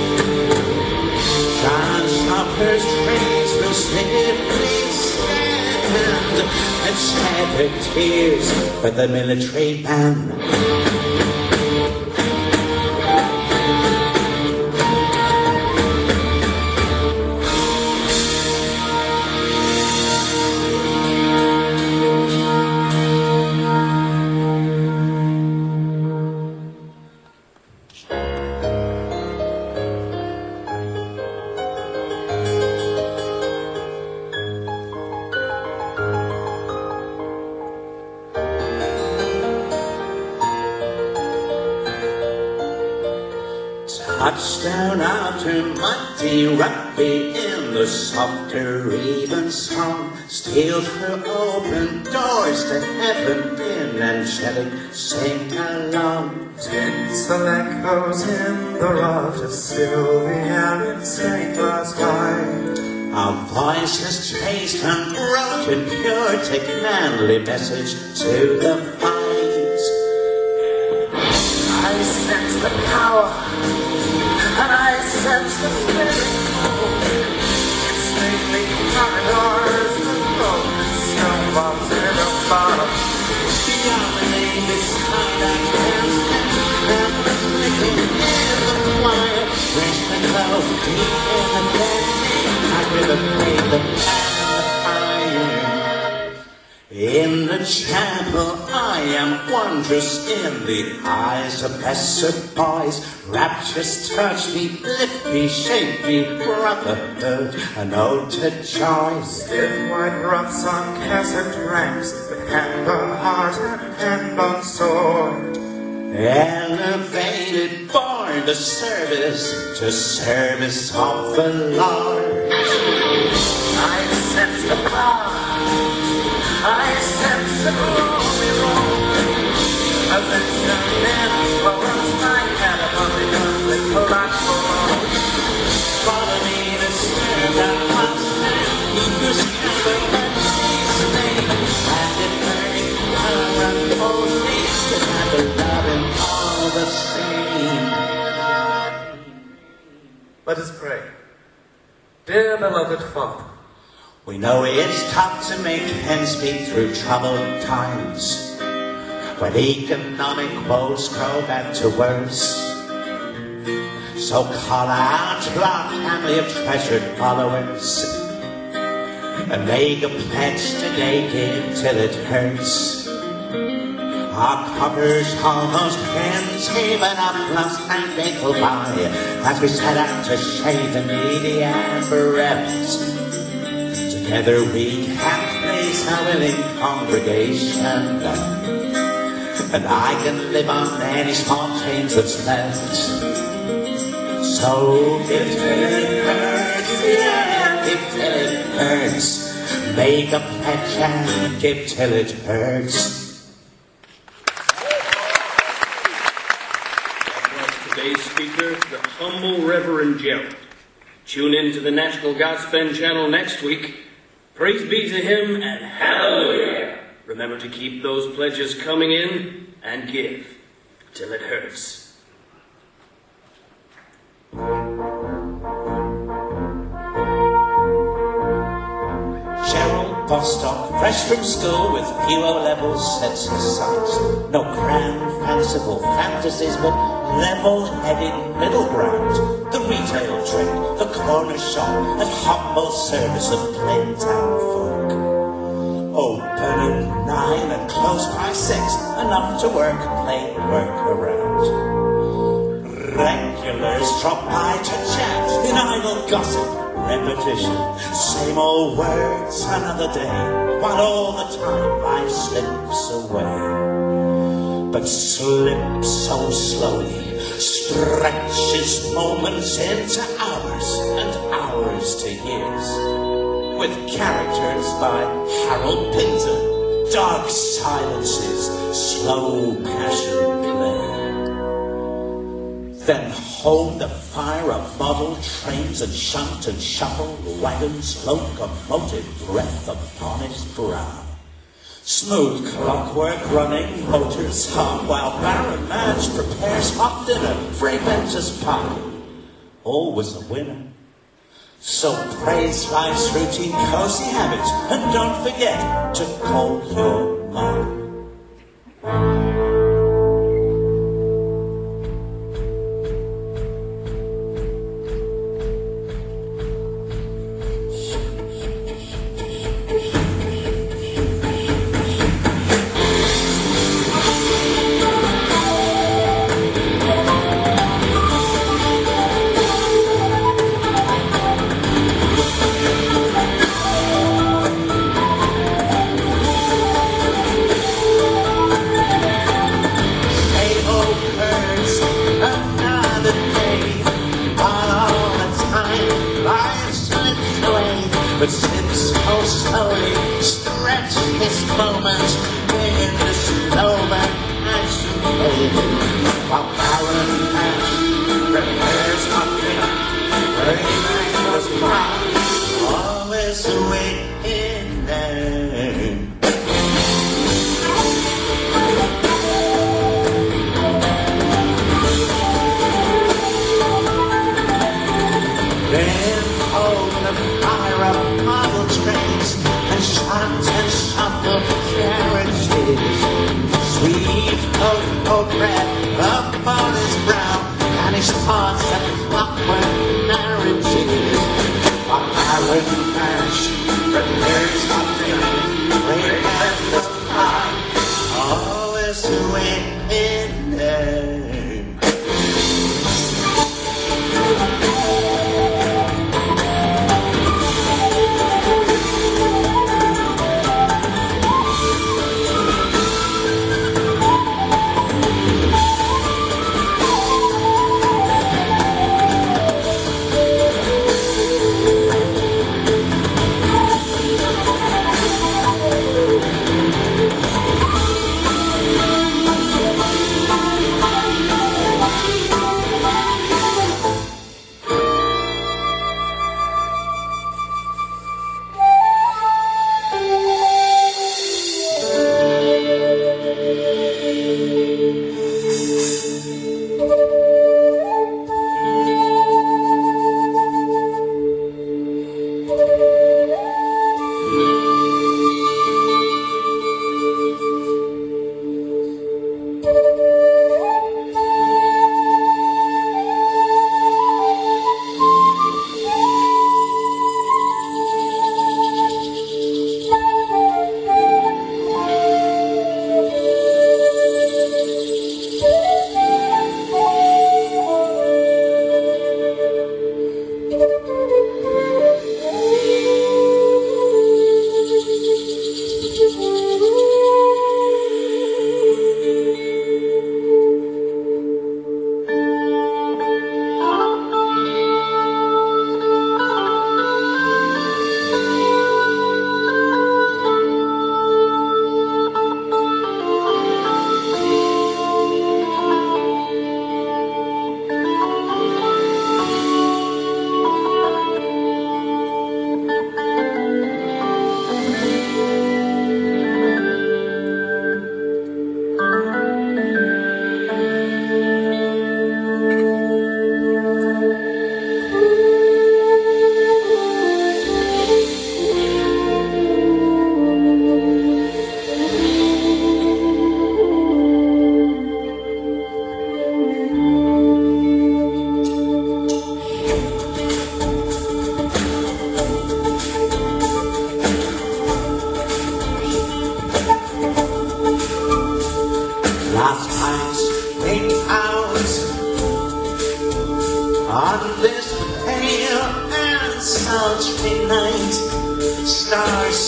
John Shopper's trains will simply stand, and shed their tears for the military band. Touchdown after muddy rugby in the softer even song, steel for open doors to heaven in angelic sing along. Tinsel echoes in the rod of Sylvia in stained glass high. Our voices traced unbroken, pure, take manly message to the fight. I sense the power, and I sense the spirit. It's lately corridors, the broken stone bombs in the bottom. Beyond the name is I can't and the flicking in the wire. There's the glow deep in the candy. I will play the pan and the fire. In the chapel I am wondrous in the eyes of blessed boys. Raptures touch me, lift me, shake me, brotherhood, an ode to joy. Stiff white ruffs on cassocked ranks, with hand on heart and hand on sword. Elevated, born to service of the Lord. I sense the power, I sense the glory roll. As the young flows my head upon the earthly platform. Follow me to stand up, keep your stand. so much dismay, and it hurt her unfolding to have the loving all the same. Let us pray. Dear beloved Father, we know it's tough to make ends meet through troubled times, when economic woes grow back to worse. So call out to our family of treasured followers, and make a pledge today, give till it hurts. Our coffers almost ends, even up last night they go by, as we set out to shave the needy and bereft. Together we can praise our willing congregation, and I can live on any small change that's left. So give till it hurts, yeah, give till it hurts. Make a pledge and give till it hurts. Today's speaker, the humble Reverend Gerald. Tune in to the National Gospel channel next week. Praise be to him and hallelujah. Remember to keep those pledges coming in and give till it hurts. Gerald Bostock, fresh from school with few O-level sets of sight. No grand, fanciful fantasies, but level-headed middle ground. The retail trade, the corner shop, and humble service of plain town folk. Open at 9 and close by 6, enough to work, play, work around. Regulars drop by to chat in idle gossip. Repetition, same old words another day, while all the time life slips away. But slips so slowly, stretches moments into hours, and hours to years. With characters by Harold Pinter, dark silences, slow passion play. Then hold the fire of model trains and shunt and shuffle wagons, locomotive breath upon his brow. Smooth clockwork running, motors hum, while Baron Madge prepares hot dinner, free Ventus pie. Always a winner. So praise life's routine, cozy habits, and don't forget to call your mom. But slips so slowly, stretch this moment in the slow passion fade. While Baron Ash prepares hot dinner, bring back the smile, always waiting there. Then hold the fire of model trains and shunt and shuffle carriages. Sweet cocoa bread upon his brow, and his thoughts and clockwork marriages. While Baron Ash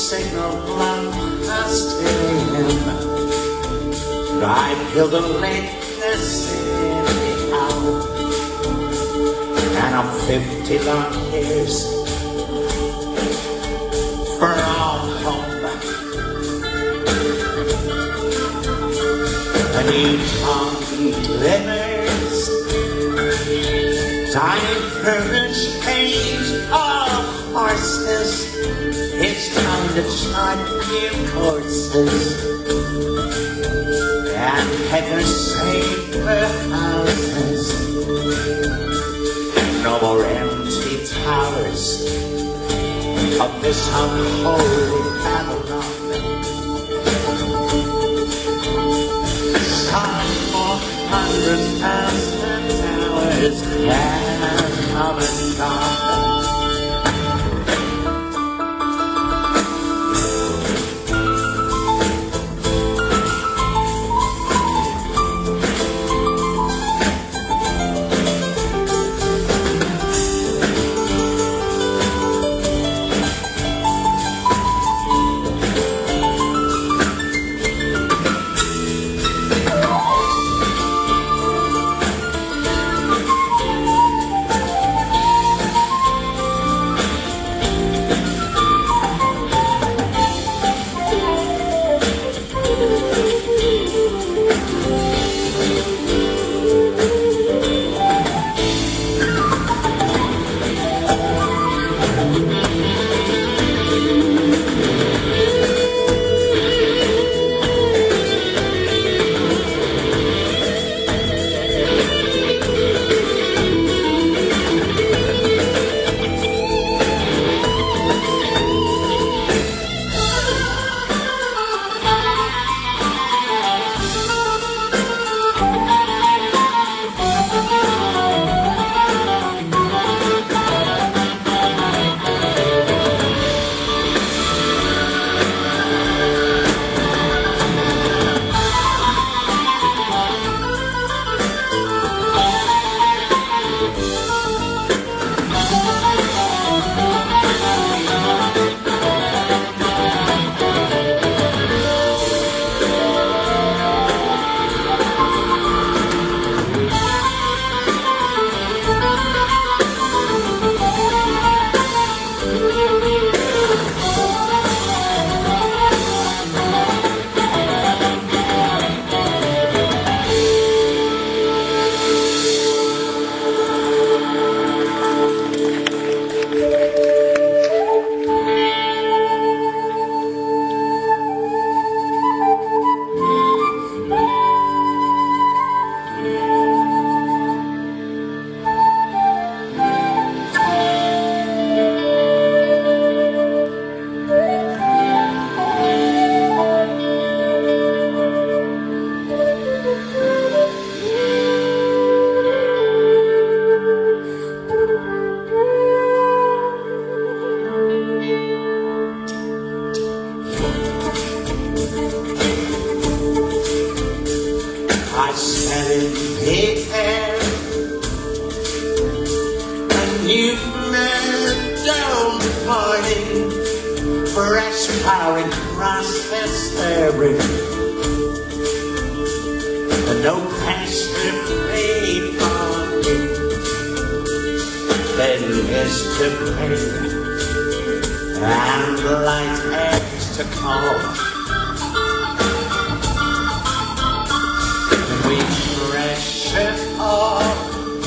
signal past him. I feel the lateness anyhow, and I'm 50 long years from home. A new tongue glimmers, diverge page of horses. It's time to chart new courses and heather safer houses. No more empty towers of this unholy Babylon. Some 400,000 hours have come and gone. powering across this area. And no pasture paid for me. Then yesterday, and the light eggs to call. We treasure all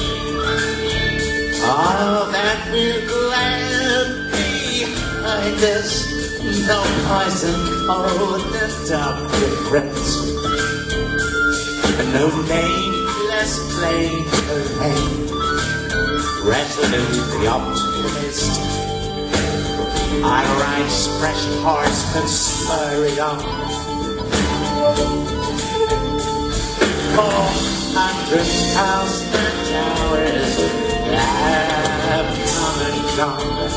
that we're glad behind us. No poison, cold, and dark regrets, and no nameless flame to hang. Resolute, the optimist, I ride's fresh horse and spurred on. 400,000 hours have come and gone.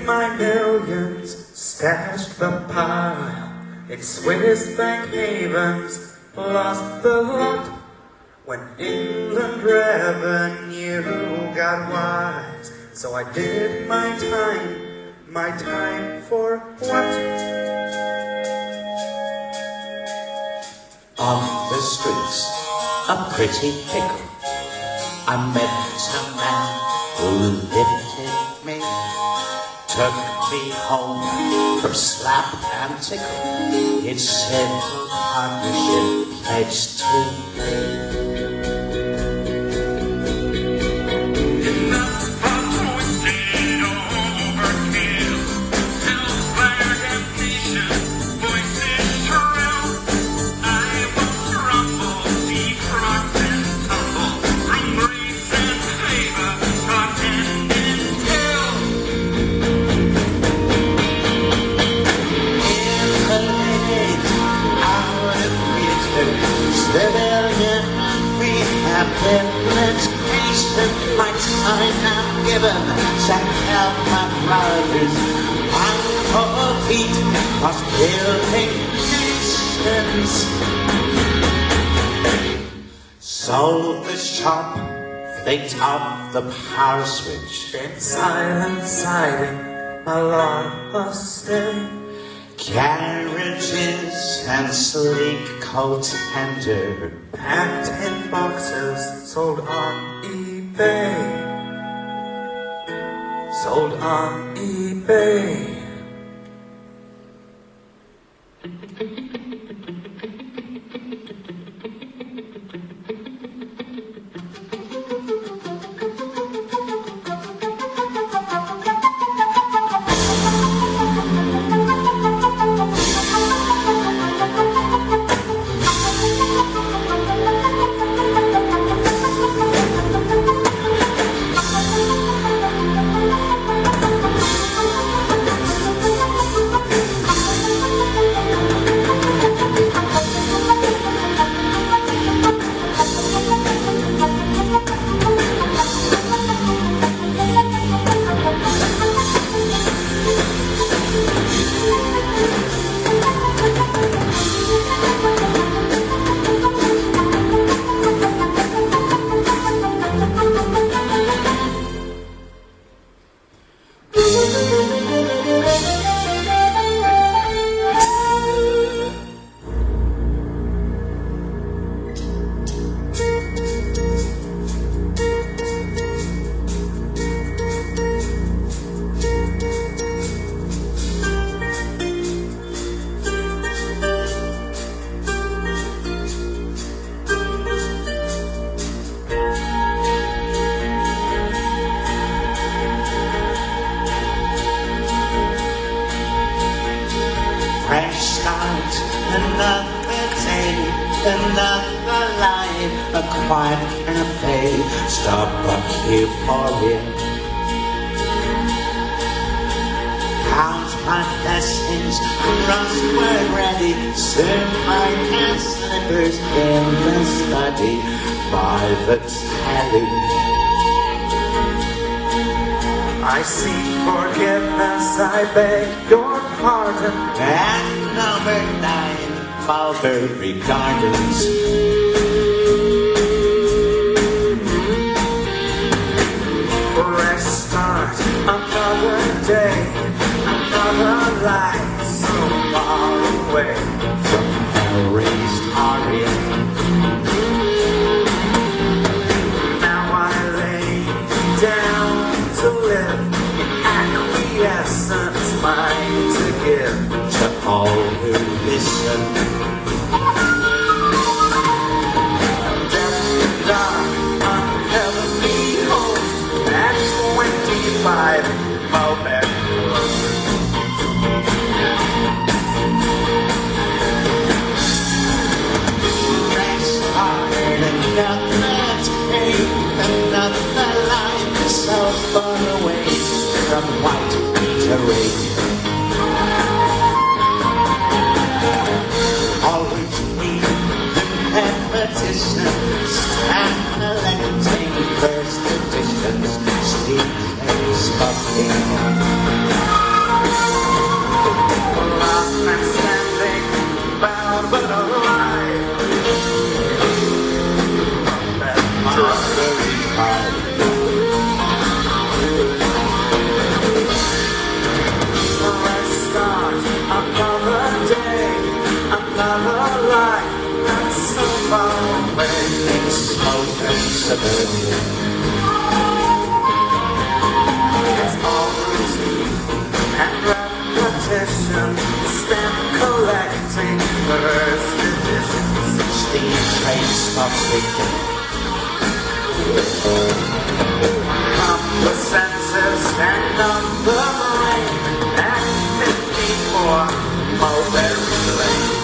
hid my millions, stashed the pile in Swiss bank havens, lost the lot when England revenue got wise. So I did my time for what? On the streets, a pretty pickle, I met a man who lifted me, took me home for slap and tickle. It said no partnership pledged to me. My time now given, shall help my brothers. I'm 4 feet of building nations. Sold the shop, flicked off the power switch. Then silent siding, alarm stay. Carriages and sleek coat tender, packed in boxes, sold on eBay. Sold on eBay. Another day, another line, a quiet cafe, stop up here for it. Count my blessings, crossword ready, serve my hand slippers in the study by the telly. I seek forgiveness, I beg your pardon. And number 9, Mulberry Gardens. Restart another day, another life so far away from hell-raised Aria. Now I lay down to live in acquiescence, mine to give to all who listen. Death and dark, unheavenly host, at 25 Mulberry Road. Another day, another line, so far away from white to red. Always need the repetition, stand collecting first editions, sleep and smoking. Let's start another day, another life, not so far away. It's smoke and suburbia. It's all routine and repetition. Stamp collecting first editions. 16 trace of thinking. Come the senses and on the mind. And 54 Mulberry Lane.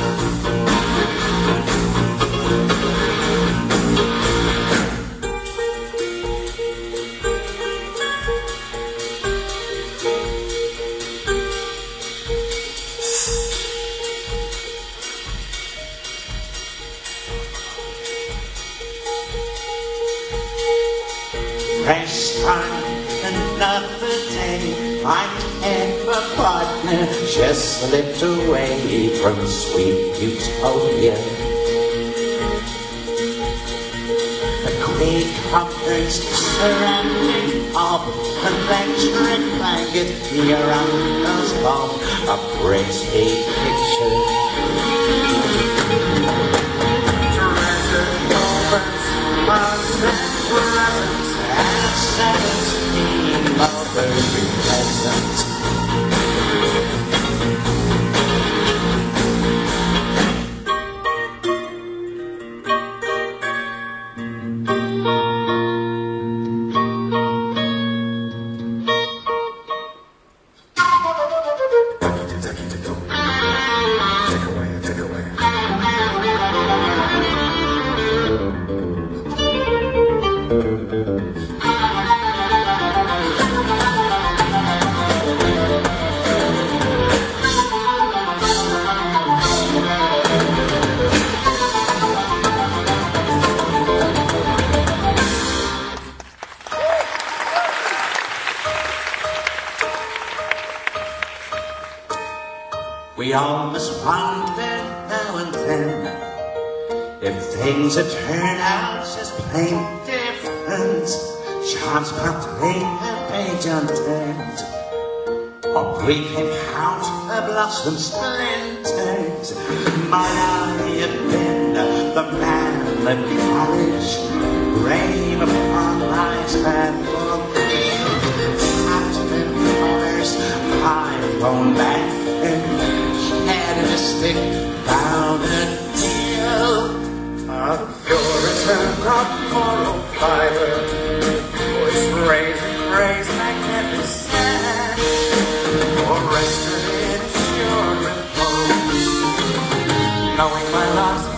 Fresh start, another day. I'm ever partner, just slipped away from sweet utopia. The quake hovers surrounding all electric blanket. Your uncle's home, a pretty picture. Treasured moments, past and present. At 17, Mulberry Pleasant. Take away. We all must wonder now and then if things had turned out just plain different. Chance might play a page unturned, or we can count the blossom splinters. Might I have been the man of college, rain upon life's bad book, captain colors, I've flown back and hedonistic bound and deal of your return of coral fiber, voice raising praise magnificent, or rested in assured repose, knowing my lost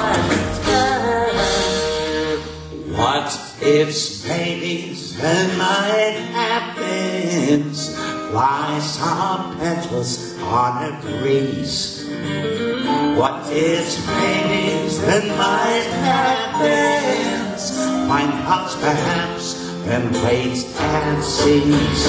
quiet. What if's babies and might happens, fly some petals on a breeze. What is babies and might happens, find hearts perhaps and waits and sees.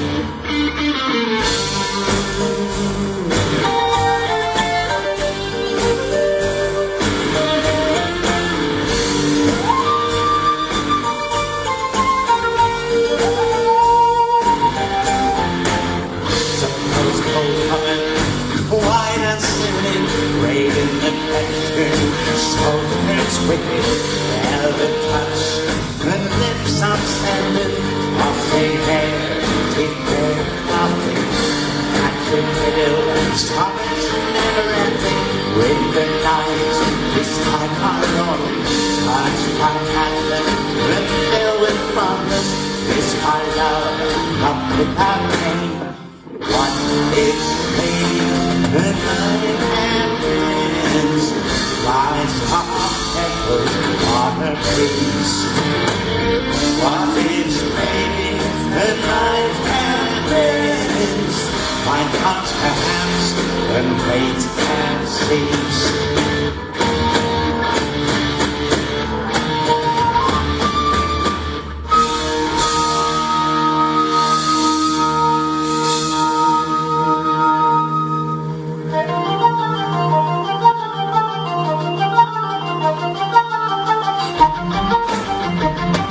Shoulders wicked, velvet touch, and lips upstanding, mossy hair, teeth very lovely, acting middle, stars never ending, with the night, this time our own, touch my hand and filled with fondness, this my love, not without pain. What is pain and my hands? Lies of petals on a breeze. What is raining and light happens? Find hearts perhaps and wait and cease. Thank you.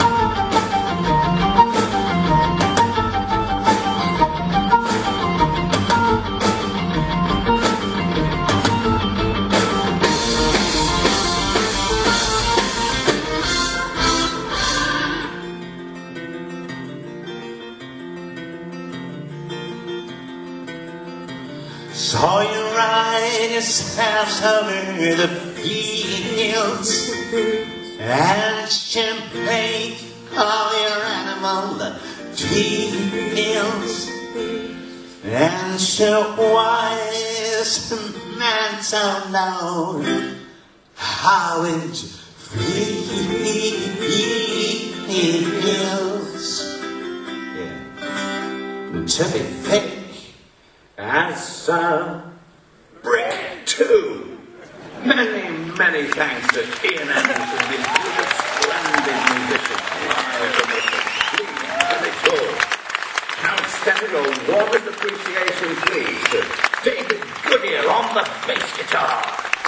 Saw you ride yourself over the fields and champagne all your animal deals. And so wise man don't know how it feels. Yeah. To be fake as a brick too. Many thanks to Ian Anderson, the splendid musician. Outstanding, a warmest appreciation, please, to David Goodyear on the bass guitar.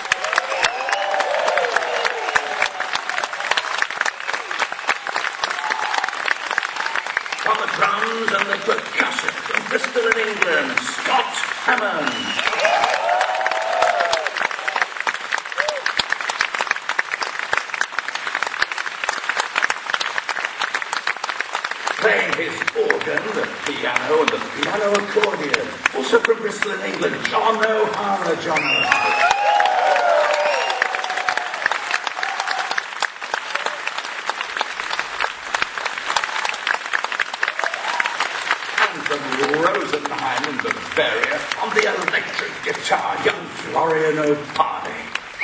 On the drums and the percussion from Bristol in England, Scott Hammond. Playing his organ, the piano and the piano accordion. Also from Bristol in England, John O'Hara. John O'Hara. And from Rosenheim in Bavaria, on the electric guitar, young Florian O'Parney.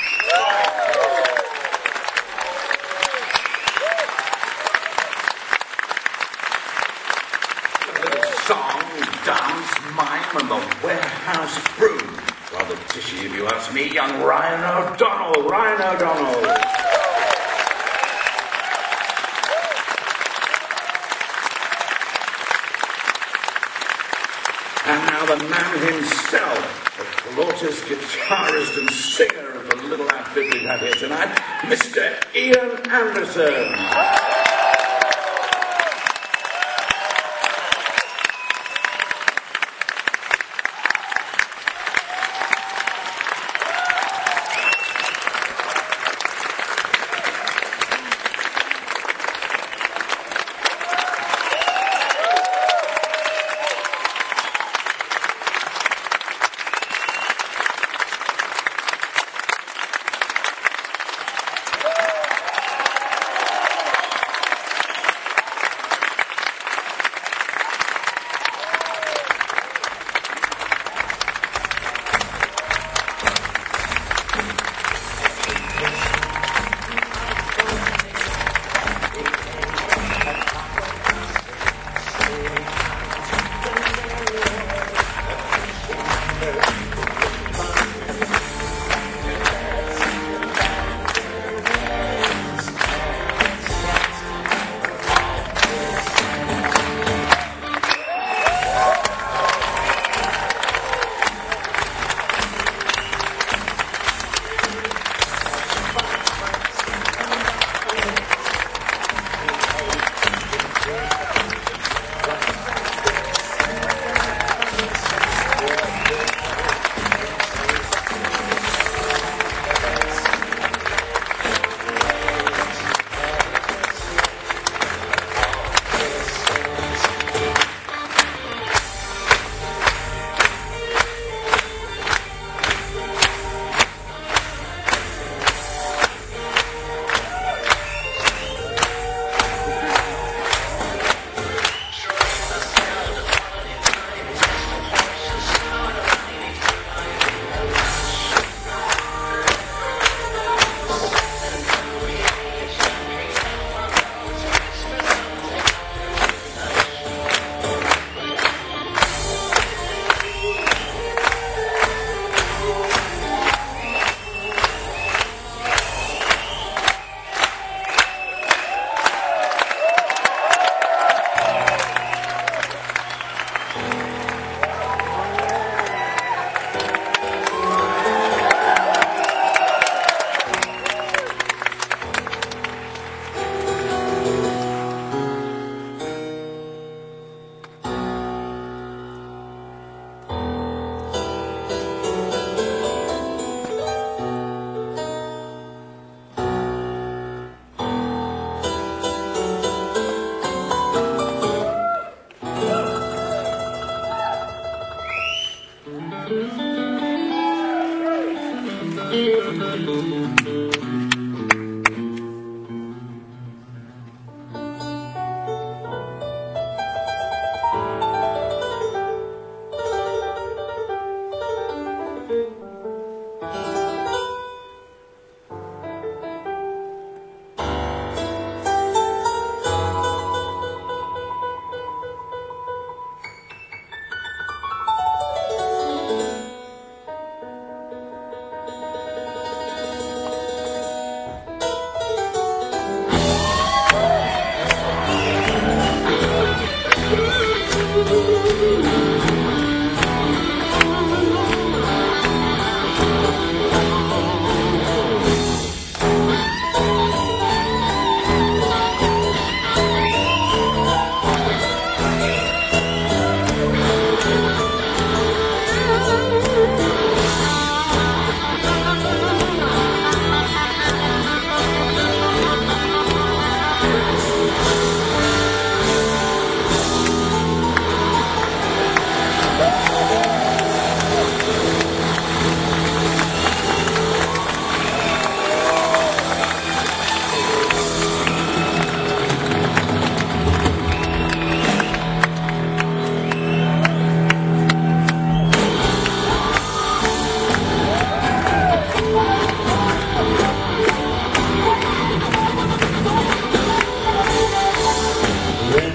Song, dance, mime, and the warehouse broom. Rather tishy if you ask me, young Ryan O'Donnell. Ryan O'Donnell. And now the man himself, the flautist, guitarist, and singer of the little outfit we have here tonight, Mr. Ian Anderson.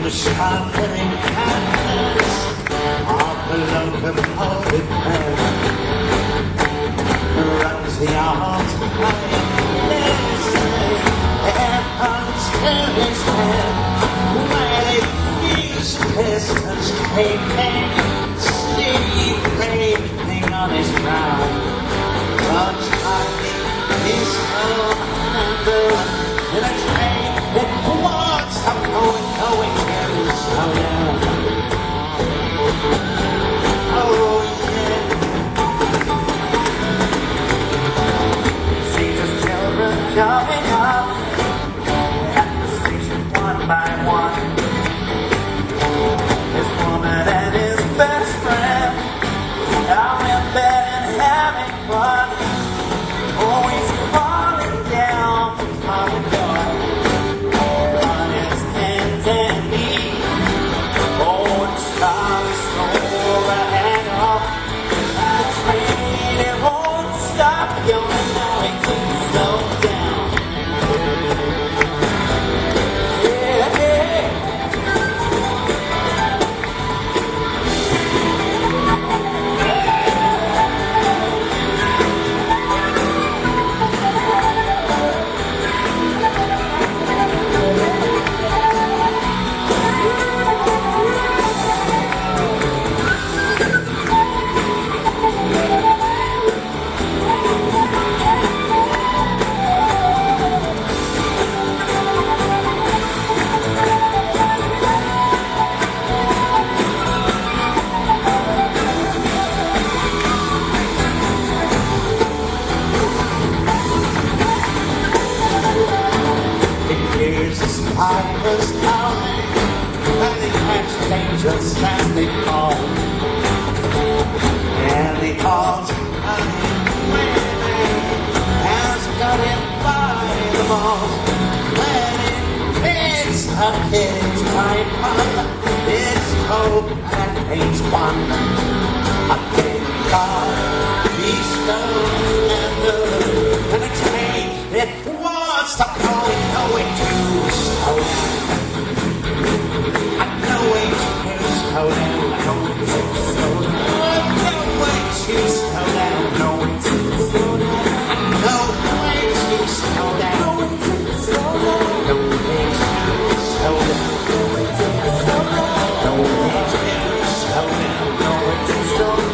shuffling canvas of the locomotive band runs the arms airpumps to his head where they fuse pistons taking steady breathing on his brow. But hardly his own handle in a train that wants to going to slow down. Oh yeah. See the children coming up at the station one by one. His woman and his best friend are in bed and having fun. Always falling down from the door on his hands and knees. Oh, it starts overhang off the train. It won't stop going now. It can slow down. Yeah, yeah. Here's the spiders howling, and the catch angels standing tall, and the odds has got him by the balls. When it fits a kid's pipe on, it's hope that hates one. A big car, these stones and blue, and it's hate it wants to call it going to slow down. I'm going to slow down. I'm going to slow down. I'm going to slow down. I'm going to slow down. I'm going to slow down. I'm going to slow down. I'm going to slow down. I'm going to slow down. I'm going to slow down. I'm going to slow down.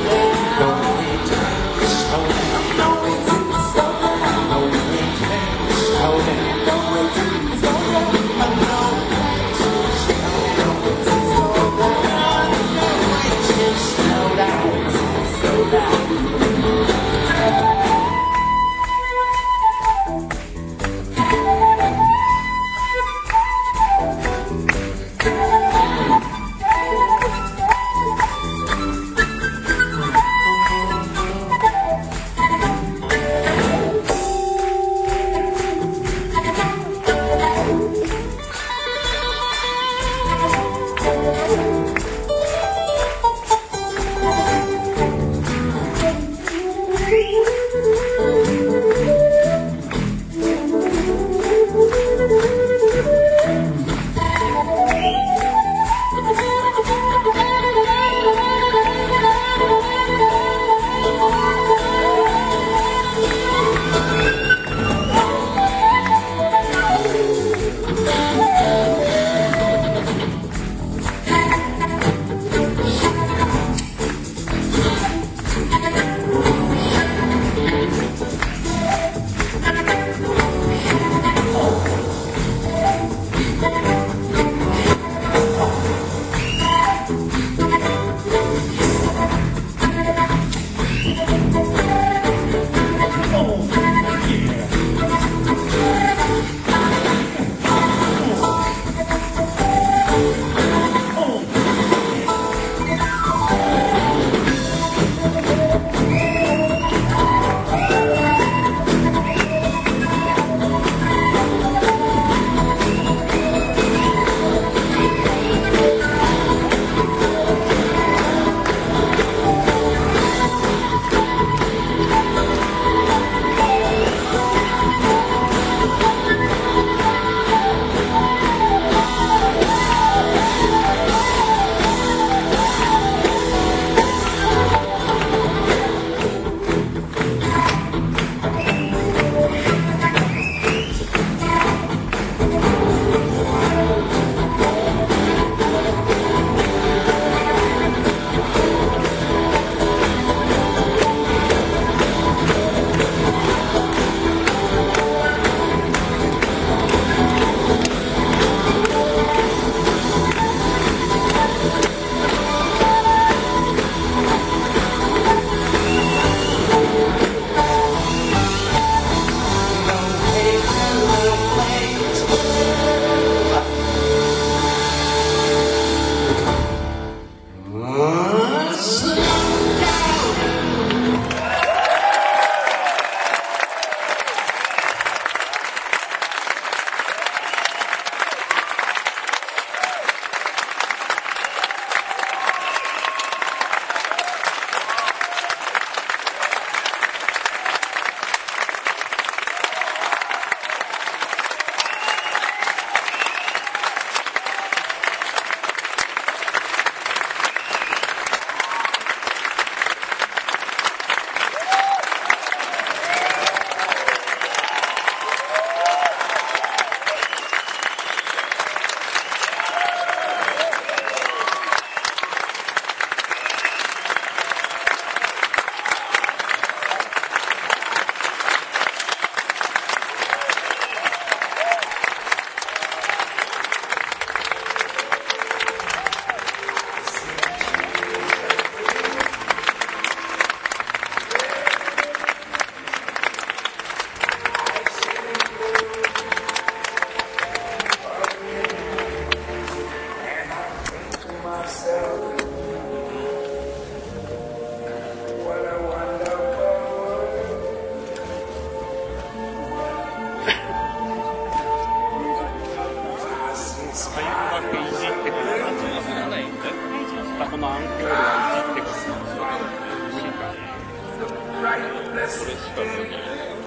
まあアンコールは1ってから無理か。これしか無理。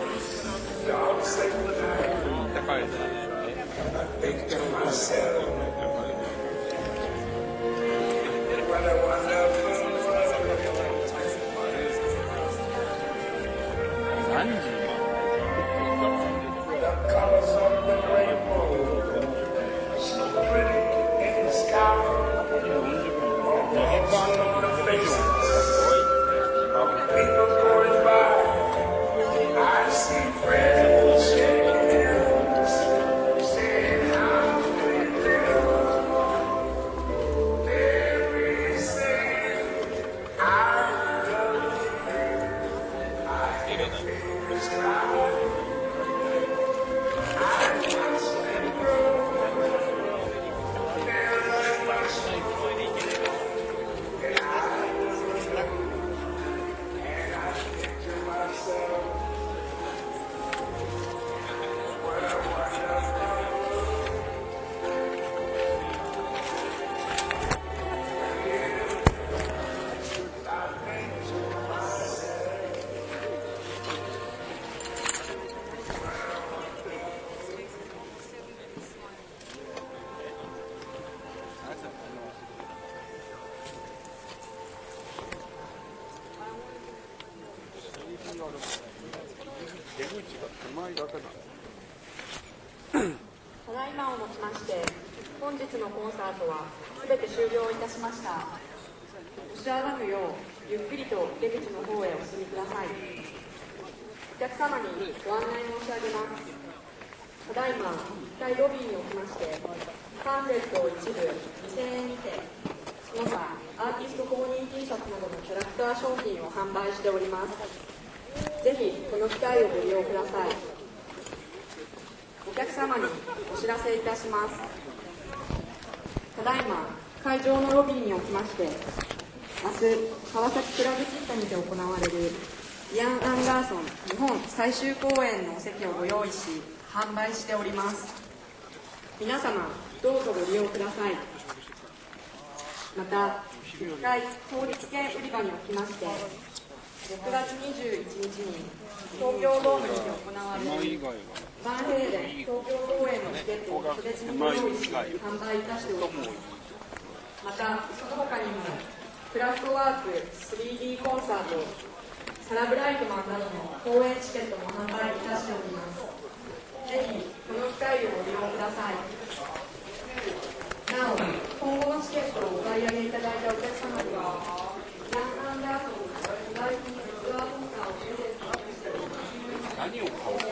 高いですね。何時ただいまをもちまして本日のコンサートはすべて終了いたしました。押し上がるようゆっくりと出口の方へお進みください。お客様にご案内申し上げます。ただいま1階ロビーにおきましてパンフレットを一部2000円にてその他アーティスト公認 T シャツなどのキャラクター商品を販売しております。ぜひこの機会をご利用ください。お客様にお知らせいたします。ただいま会場のロビーにおきまして明日川崎クラブチッタにて行われるイアン・アンダーソン日本最終公演のお席をご用意し販売しております。皆様どうぞご利用ください。また1階当日券売り場におきまして6月21日に東京ドームにて行われるバンヘイレン東京公演のチケットを特別にご用意し販売いたしております。またその他にもクラフトワーク 3D コンサートサラブライトマンなどの公演チケットも販売いたしております。ぜひこの機会をご利用ください。なお今後のチケットをお買い上げいただいたお客様にはイアン・アンダーソンのライブツアーポスターをプレゼントしております。 何を買う